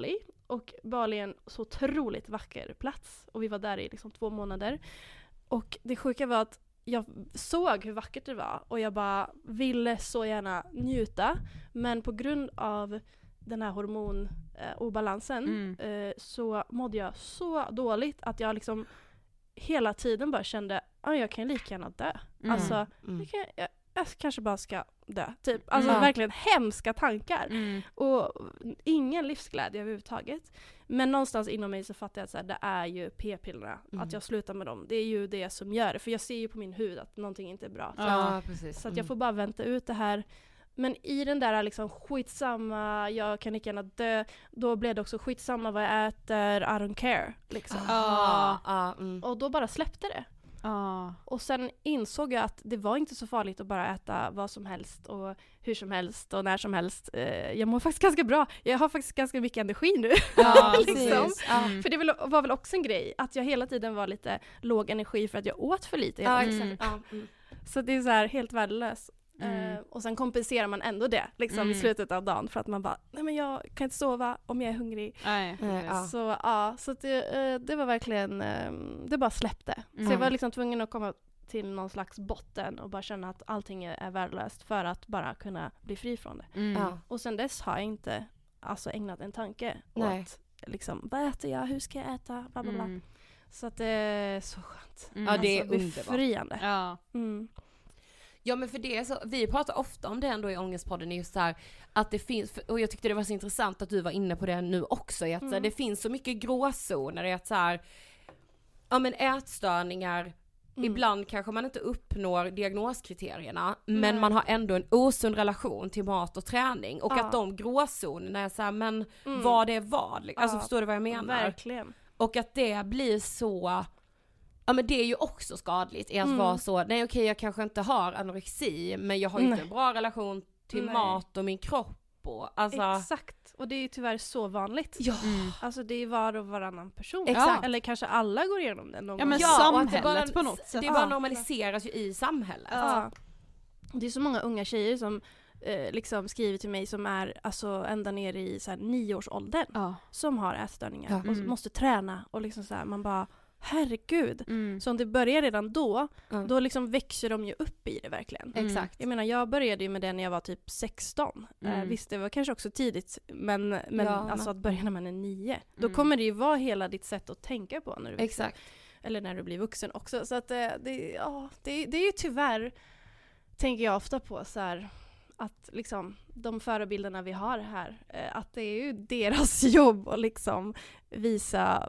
Och Bali är en så otroligt vacker plats. Och vi var där i liksom 2 månader. Och det sjuka var att jag såg hur vackert det var. Och jag bara ville så gärna njuta. Men på grund av den här hormonobalansen så mådde jag så dåligt att jag liksom hela tiden bara kände jag kan lika gärna dö. Alltså, jag kanske bara ska dö. Typ. Alltså verkligen hemska tankar. Och ingen livsglädje överhuvudtaget. Men någonstans inom mig så fattar jag att så här, det är ju p-pillerna. Att jag slutar med dem. Det är ju det som gör det. För jag ser ju på min hud att någonting inte är bra. Så att jag får bara vänta ut det här. Men i den där liksom skitsamma, jag kan inte gärna dö, då blev det också skitsamma vad jag äter, I don't care. Liksom. Och då bara släppte det. Och sen insåg jag att det var inte så farligt att bara äta vad som helst och hur som helst och när som helst. Jag mår faktiskt ganska bra. Jag har faktiskt ganska mycket energi nu. Liksom. För det var väl också en grej att jag hela tiden var lite låg energi för att jag åt för lite. Så det är så här helt värdelöst. Och sen kompenserar man ändå det liksom i slutet av dagen för att man bara, nej men jag kan inte sova om jag är hungrig. Så det var verkligen det bara släppte. Så jag var liksom tvungen att komma till någon slags botten och bara känna att allting är värdelöst för att bara kunna bli fri från det. Och sen dess har jag inte ägnat en tanke åt liksom, vad äter jag, hur ska jag äta, bla bla bla. Så att det är så skönt. Ja, det är befriande. Ja, men för det är så, vi pratar ofta om det ändå i Ångestpodden, just så här, att det finns, och jag tyckte det var så intressant att du var inne på det nu också, att så här, det finns så mycket gråzoner i att så här, ja men ätstörningar, ibland kanske man inte uppnår diagnoskriterierna, men man har ändå en osund relation till mat och träning, och att de gråzonerna är så här, men vad det är vad, alltså förstår du vad jag menar? Verkligen. Och att det blir så, ja men det är ju också skadligt i att vara så, nej okej, jag kanske inte har anorexi, men jag har ju inte en bra relation till mat och min kropp. Och, alltså... Exakt, och det är ju tyvärr så vanligt. Alltså det är var och varannan person. Eller kanske alla går igenom det någon gång. Men samhället på något sätt. Det bara normaliseras ju i samhället. Det är så många unga tjejer som liksom skriver till mig som är alltså ända ner i så här 9-årsåldern som har ätstörningar och måste träna och liksom så här, man bara herregud. Så om det börjar redan då liksom växer de ju upp i det verkligen. Exakt. Jag menar, jag började ju med det när jag var typ 16. Visst, det var kanske också tidigt, men alltså att börja när man är 9. Då kommer det ju vara hela ditt sätt att tänka på när du växer. Eller när du blir vuxen också. Så att det är ju tyvärr, tänker jag ofta på så här, att liksom de förebilderna vi har här, att det är ju deras jobb att liksom visa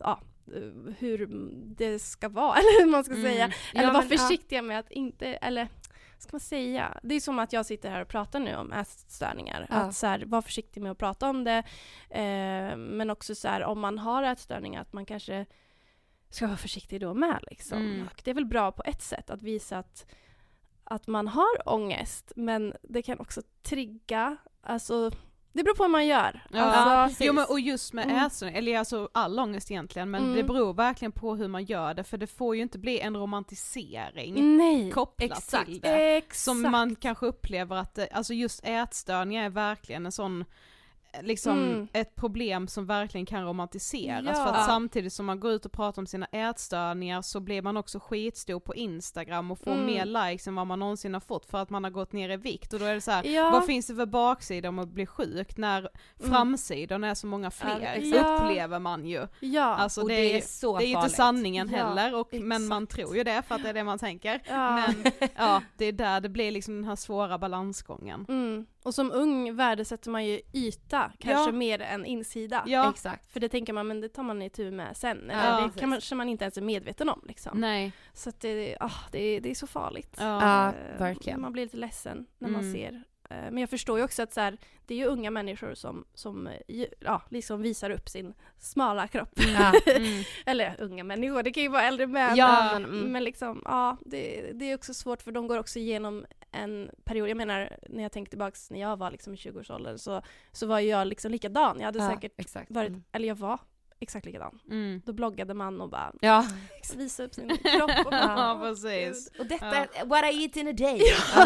hur det ska vara, eller hur man ska säga. Eller vara försiktiga med att inte, eller ska man säga, det är som att jag sitter här och pratar nu om ätstörningar. Att så här, vara försiktig med att prata om det. Men också så här, om man har ätstörningar, att man kanske ska vara försiktig då med. Liksom. Och det är väl bra på ett sätt att visa att man har ångest, men det kan också trigga, alltså det beror på vad man gör. Och just med ätstörning, eller alltså all ångest egentligen, men det beror verkligen på hur man gör det, för det får ju inte bli en romantisering kopplat till det. Som man kanske upplever att, alltså just ätstörningar är verkligen en sån liksom ett problem som verkligen kan romantiseras, för att samtidigt som man går ut och pratar om sina ätstörningar så blir man också skitstor på Instagram och får mer likes än vad man någonsin har fått för att man har gått ner i vikt, och då är det så här, vad finns det för baksida om att bli sjuk när framsidan är så många fler, upplever man ju. Alltså det är inte sanningen heller, men man tror ju det för att det är det man tänker. Men det är där det blir liksom den här svåra balansgången. Och som ung värdesätter man ju yta kanske mer än insida. Exakt. För det tänker man, men det tar man itu med sen. Eller det kanske man inte ens är medveten om. Liksom. Nej. Så att det är så farligt. Verkligen. Man blir lite ledsen när man ser. Men jag förstår ju också att så här, det är ju unga människor som liksom visar upp sin smala kropp. Eller unga människor, det kan ju vara äldre män. Men liksom, det är också svårt, för de går också igenom en period. Jag menar, när jag tänkte tillbaka när jag var liksom i 20-årsåldern så var jag liksom likadan. Jag hade säkert varit, eller jag var exakt likadan. Då bloggade man och bara visa upp sin kropp och ja, precis. Och detta är what I eat in a day.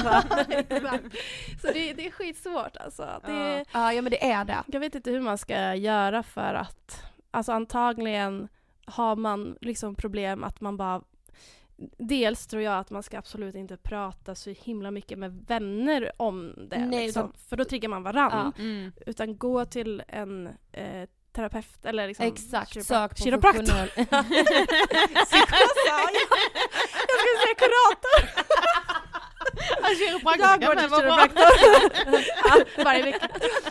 Så det är skitsvårt alltså. Ja, men det är det. Jag vet inte hur man ska göra för att, alltså antagligen har man liksom problem att man bara, dels tror jag att man ska absolut inte prata så himla mycket med vänner om det. Nej, liksom, för då triggar man varann. Utan gå till en terapeut eller liksom exakt, sök kiropraktor. Jag skulle säga kurator. Jag går till kiropraktor varje vecka.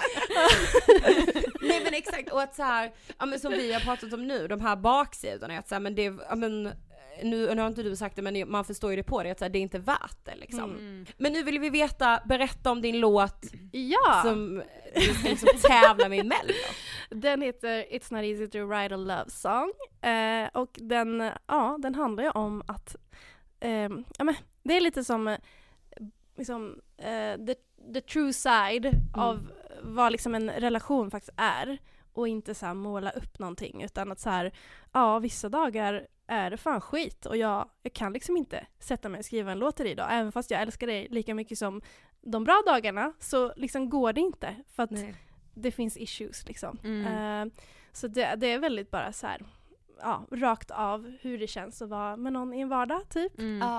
Nej men exakt, och att så här, ja, men som vi har pratat om nu, de här baksidorna, att så här, men det, ja, men nu har inte du sagt det, men man förstår ju det på det, att så här, det är inte värt det liksom. Men nu vill vi berätta om din låt som du ska liksom tävla med i Mello. Den heter It's Not Easy to Write a Love Song, och den handlar ju om att men det är lite som liksom, the true side av vad liksom en relation faktiskt är, och inte så här måla upp någonting, utan att så här, vissa dagar är det fan skit och jag kan liksom inte sätta mig och skriva en låt till dig idag, även fast jag älskar dig lika mycket som de bra dagarna, så liksom går det inte för att det finns issues liksom. Så det är väldigt bara så här, rakt av hur det känns att vara med någon i en vardag typ.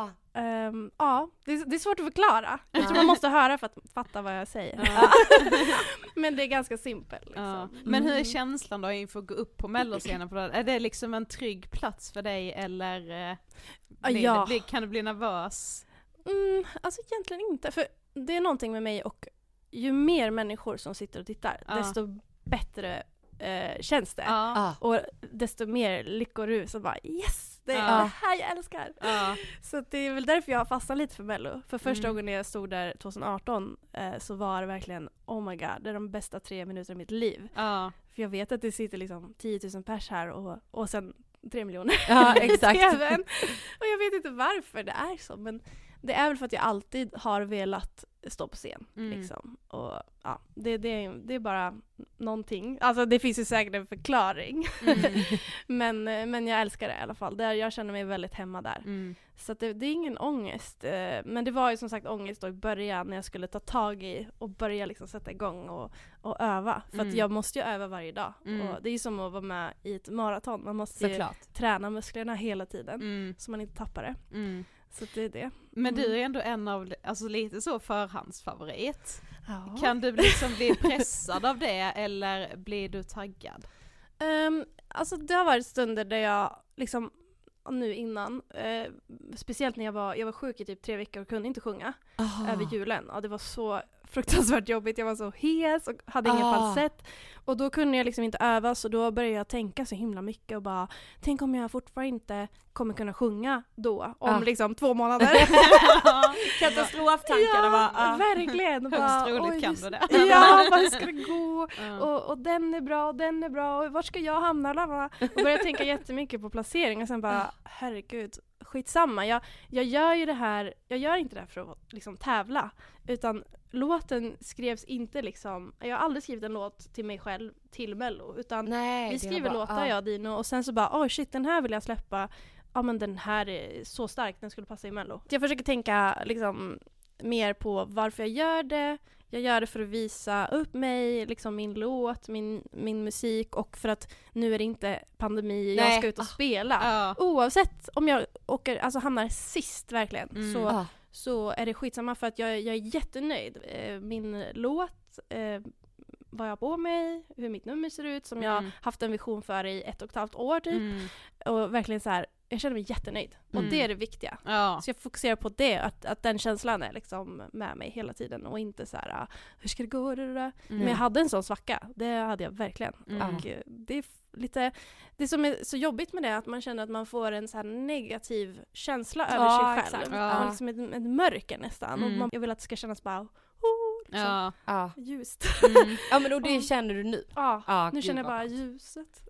Det är svårt att förklara. Jag tror man måste höra för att fatta vad jag säger. Men det är ganska simpelt liksom. Men hur är känslan då inför att gå upp på Melloscenen? Är det liksom en trygg plats för dig, eller kan du bli nervös? Alltså egentligen inte, för det är någonting med mig, och ju mer människor som sitter och tittar, desto bättre känns det. Och desto mer lyckorus och bara yes, det är det här jag älskar. Så det är väl därför jag har fastnat lite för Mello. För första gången jag stod där 2018 så var det verkligen, oh my god, det är de bästa 3 minuter i mitt liv. För jag vet att det sitter liksom 10 000 pers här och sen 3 miljoner exakt. Och jag vet inte varför det är så, men det är väl för att jag alltid har velat stå på scen liksom. Och det är bara någonting. Alltså det finns ju säkert en förklaring. men jag älskar det i alla fall. Jag känner mig väldigt hemma där. Så att det är ingen ångest. Men det var ju som sagt ångest då i början när jag skulle ta tag i och börja liksom sätta igång och öva. För att jag måste ju öva varje dag. Och det är ju som att vara med i ett maraton. Man måste ju träna musklerna hela tiden så man inte tappar det. Så det är det. Men du är ändå en av, alltså lite så förhandsfavorit. Kan du liksom bli pressad av det, eller blir du taggad? Alltså det har varit stunder där jag liksom nu innan, speciellt när jag var sjuk i typ 3 veckor och kunde inte sjunga över julen. Det var så fruktansvärt jobbigt. Jag var så hes och hade ingen falsett. Och då kunde jag liksom inte öva, så då började jag tänka så himla mycket och bara, tänk om jag fortfarande inte kommer kunna sjunga då om liksom 2 månader. Katastroftankarna var verkligen. Högst roligt kan du det. Ja, vad ska det gå? Och den är bra, och vart ska jag hamna? Och började tänka jättemycket på placering och sen bara, herregud, skitsamma. Jag gör ju det här, jag gör inte det här för att liksom tävla, utan låten skrevs inte liksom, jag har aldrig skrivit en låt till mig själv till Mello, utan vi skriver låtar, jag och Dino, och sen så bara, shit, den här vill jag släppa. Men den här är så stark, den skulle passa i Mello. Jag försöker tänka liksom mer på varför jag gör det. Jag gör det för att visa upp mig, liksom min låt, min musik, och för att nu är det inte pandemi, jag ska ut och spela. Oavsett om jag hamnar sist verkligen, så är det skitsamma, för att jag är jättenöjd. Min låt, vad jag har på mig, hur mitt nummer ser ut, som jag haft en vision för i 1,5 år typ. Och verkligen så här, jag känner mig jättenöjd. Och det är det viktiga. Så jag fokuserar på det, att den känslan är liksom med mig hela tiden, och inte så här, hur ska det gå? Men jag hade en sån svacka. Det hade jag verkligen. Och det är lite, det som är så jobbigt med det är att man känner att man får en så här negativ känsla över sig själv. Liksom ett mörker nästan. Och jag vill att det ska kännas bara ljust. Men och det känner du nu. Nu känner jag bara ljuset.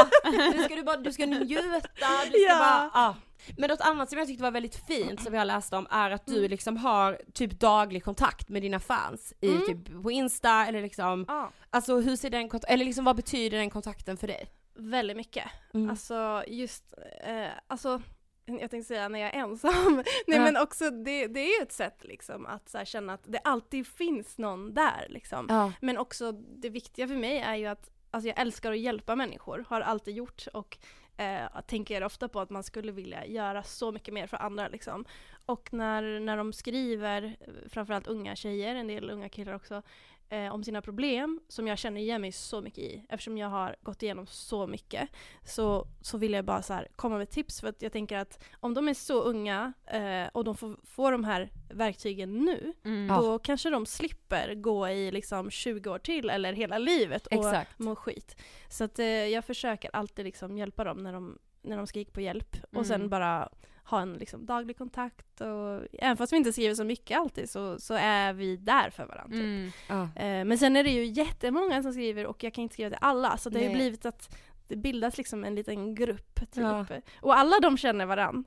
Du ska njuta, du ska bara Men något annat som jag tyckte var väldigt fint som jag läste om är att du liksom har typ daglig kontakt med dina fans typ på Insta, eller liksom alltså hur ser den eller liksom vad betyder den kontakten för dig? väldigt mycket. Alltså just, jag tänkte säga när jag är ensam. Nej men också det är ju ett sätt liksom att så här, känna att det alltid finns någon där liksom. Ja. Men också det viktiga för mig är ju att alltså, jag älskar att hjälpa människor. Har alltid gjort och tänker ofta på att man skulle vilja göra så mycket mer för andra liksom. Och när de skriver, framförallt unga tjejer, en del unga killar också, om sina problem som jag känner igen mig så mycket i, eftersom jag har gått igenom så mycket, så vill jag bara så här komma med tips, för att jag tänker att om de är så unga och de får de här verktygen nu, då kanske de slipper gå i liksom 20 år till eller hela livet och må skit. Så att jag försöker alltid liksom hjälpa dem när de skriker på hjälp och sen bara ha en liksom daglig kontakt, och även fast vi inte skriver så mycket alltid så är vi där för varandra typ. Men sen är det ju jättemånga som skriver och jag kan inte skriva till alla, så det har ju blivit att det bildas liksom en liten grupp typ. Och alla de känner varandra.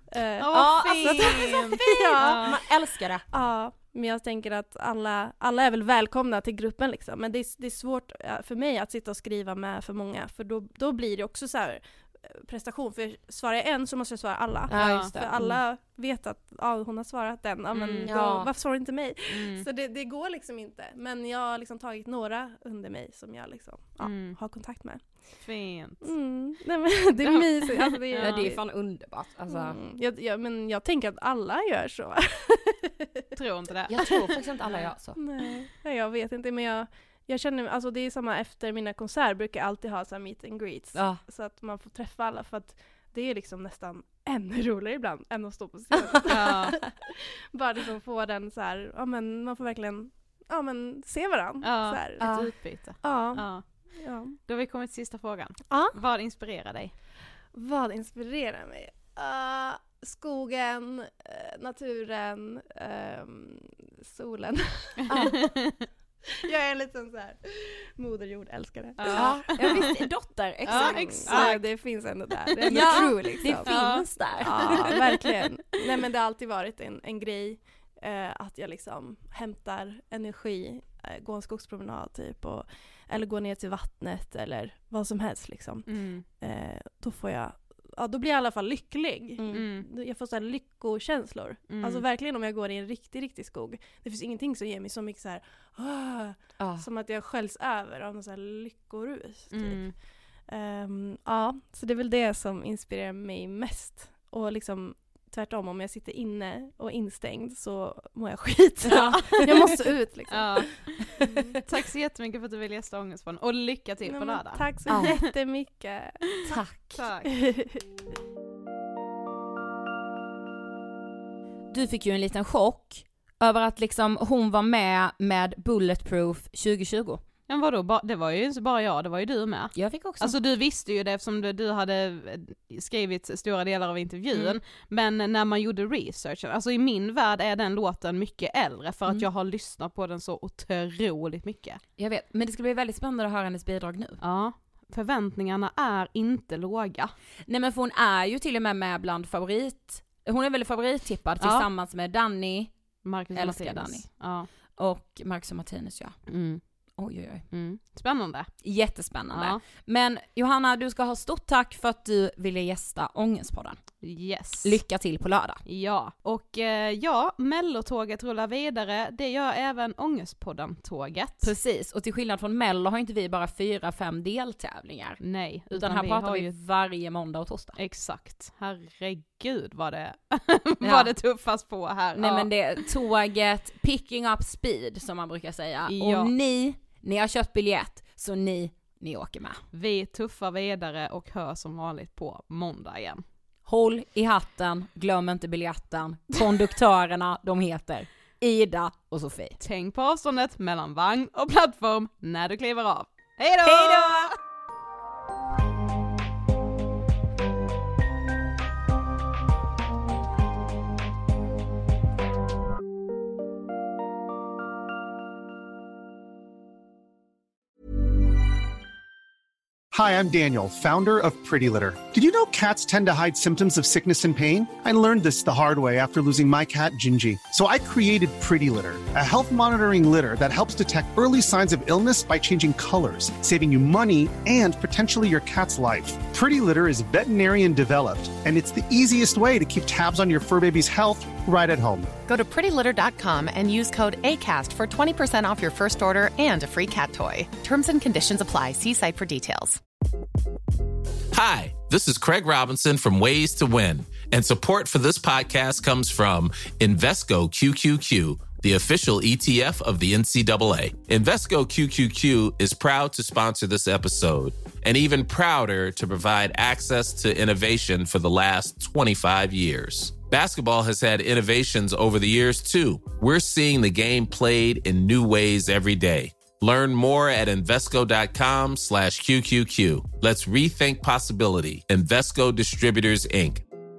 Man älskar det. Ja, men jag tänker att alla är väl välkomna till gruppen liksom, men det är svårt för mig att sitta och skriva med för många, för då blir det också så här prestation, för svarar jag en så måste jag svara alla. För alla vet att hon har svarat den, men varför svarar inte mig? Så det går liksom inte. Men jag har liksom tagit några under mig som jag liksom har kontakt med. Fint. Nej, men det är mysigt. Alltså, det är fan underbart. Alltså. Men jag tänker att alla gör så. Tror inte det. Jag tror faktiskt inte alla gör så. Nej, jag vet inte, men jag känner, alltså det är samma efter mina konserter, brukar jag alltid ha så här meet and greets. Så att man får träffa alla, för att det är liksom nästan ännu roligare ibland än att stå på scen. Bara liksom få den så här, men man får verkligen se varandra. Så här. Ett utbyte. Ja. Då har vi kommit till sista frågan. Vad inspirerar dig? Vad inspirerar mig? Skogen, naturen, solen. Jag är en liten så här moderjord-älskare. Jag visste, dotter, exakt. Det finns ändå där. Det är ändå true liksom. Det finns där. Ja, verkligen. Nej, men det har alltid varit en grej att jag liksom hämtar energi, går en skogspromenad typ, eller går ner till vattnet eller vad som helst liksom. Då får jag då blir jag i alla fall lycklig. Jag får så här lyckokänslor. Alltså verkligen, om jag går i en riktig skog. Det finns ingenting som ger mig så mycket så här som att jag skäls över av någon så här lyckorus typ. Så det är väl det som inspirerar mig mest. Och liksom tvärtom, om jag sitter inne och instängd så mår jag skit. Jag måste ut liksom. Tack så jättemycket för att du ville gästa Ångestpodden, och lycka till på lördag. Tack så jättemycket. Tack. Du fick ju en liten chock över att liksom hon var med Bulletproof 2020. Men vadå? Det var ju inte bara jag, det var ju du med. Jag fick också. Alltså du visste ju det eftersom du hade skrivit stora delar av intervjun. Men när man gjorde researchen, alltså i min värld är den låten mycket äldre, för att jag har lyssnat på den så otroligt mycket. Jag vet, men det ska bli väldigt spännande att höra hennes bidrag nu. Ja, förväntningarna är inte låga. Nej, men för hon är ju till och med bland hon är väl favorittippad tillsammans med Danny. Marcus älskar Danny. Och Marcus och Martinus, Oj. Spännande. Jättespännande. Men Johanna, du ska ha stort tack för att du ville gästa Ångestpodden. Yes. Lycka till på lördag. Ja, och Mellotåget rullar vidare. Det gör även Ångestpodden-tåget. Precis, och till skillnad från Mello har inte vi bara 4-5 deltävlingar. Nej. Utan här pratar vi varje måndag och torsdag. Exakt. Herregud vad det var det tuffast på här. Nej, men det är tåget, picking up speed som man brukar säga. Ja. Och ni har köpt biljett, så ni åker med. Vi tuffar vidare och hör som vanligt på måndag igen. Håll i hatten, glöm inte biljetten. Konduktörerna, de heter Ida och Sofie. Tänk på avståndet mellan vagn och plattform när du kliver av. Hej då! Hej då! Hi, I'm Daniel, founder of Pretty Litter. Did you know cats tend to hide symptoms of sickness and pain? I learned this the hard way after losing my cat, Gingy. So I created Pretty Litter, a health monitoring litter that helps detect early signs of illness by changing colors, saving you money and potentially your cat's life. Pretty Litter is veterinarian developed, and it's the easiest way to keep tabs on your fur baby's health right at home. Go to prettylitter.com and use code ACAST for 20% off your first order and a free cat toy. Terms and conditions apply. See site for details. Hi, this is Craig Robinson from Ways to Win, and support for this podcast comes from Invesco QQQ, the official ETF of the NCAA. Invesco QQQ is proud to sponsor this episode, and even prouder to provide access to innovation for the last 25 years. Basketball has had innovations over the years, too. We're seeing the game played in new ways every day. Learn more at Invesco.com/QQQ. Let's rethink possibility. Invesco Distributors, Inc.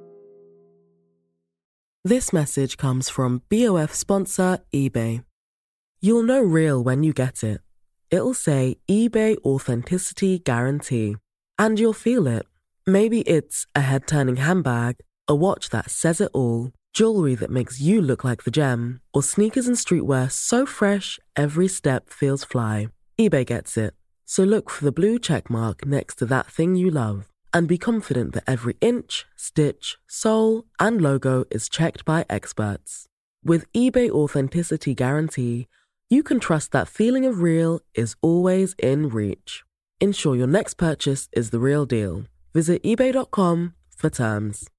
This message comes from BOF sponsor eBay. You'll know real when you get it. It'll say eBay Authenticity Guarantee. And you'll feel it. Maybe it's a head-turning handbag, a watch that says it all, jewelry that makes you look like the gem, or sneakers and streetwear so fresh, every step feels fly. eBay gets it. So look for the blue check mark next to that thing you love, and be confident that every inch, stitch, sole, and logo is checked by experts. With eBay Authenticity Guarantee, you can trust that feeling of real is always in reach. Ensure your next purchase is the real deal. Visit ebay.com for terms.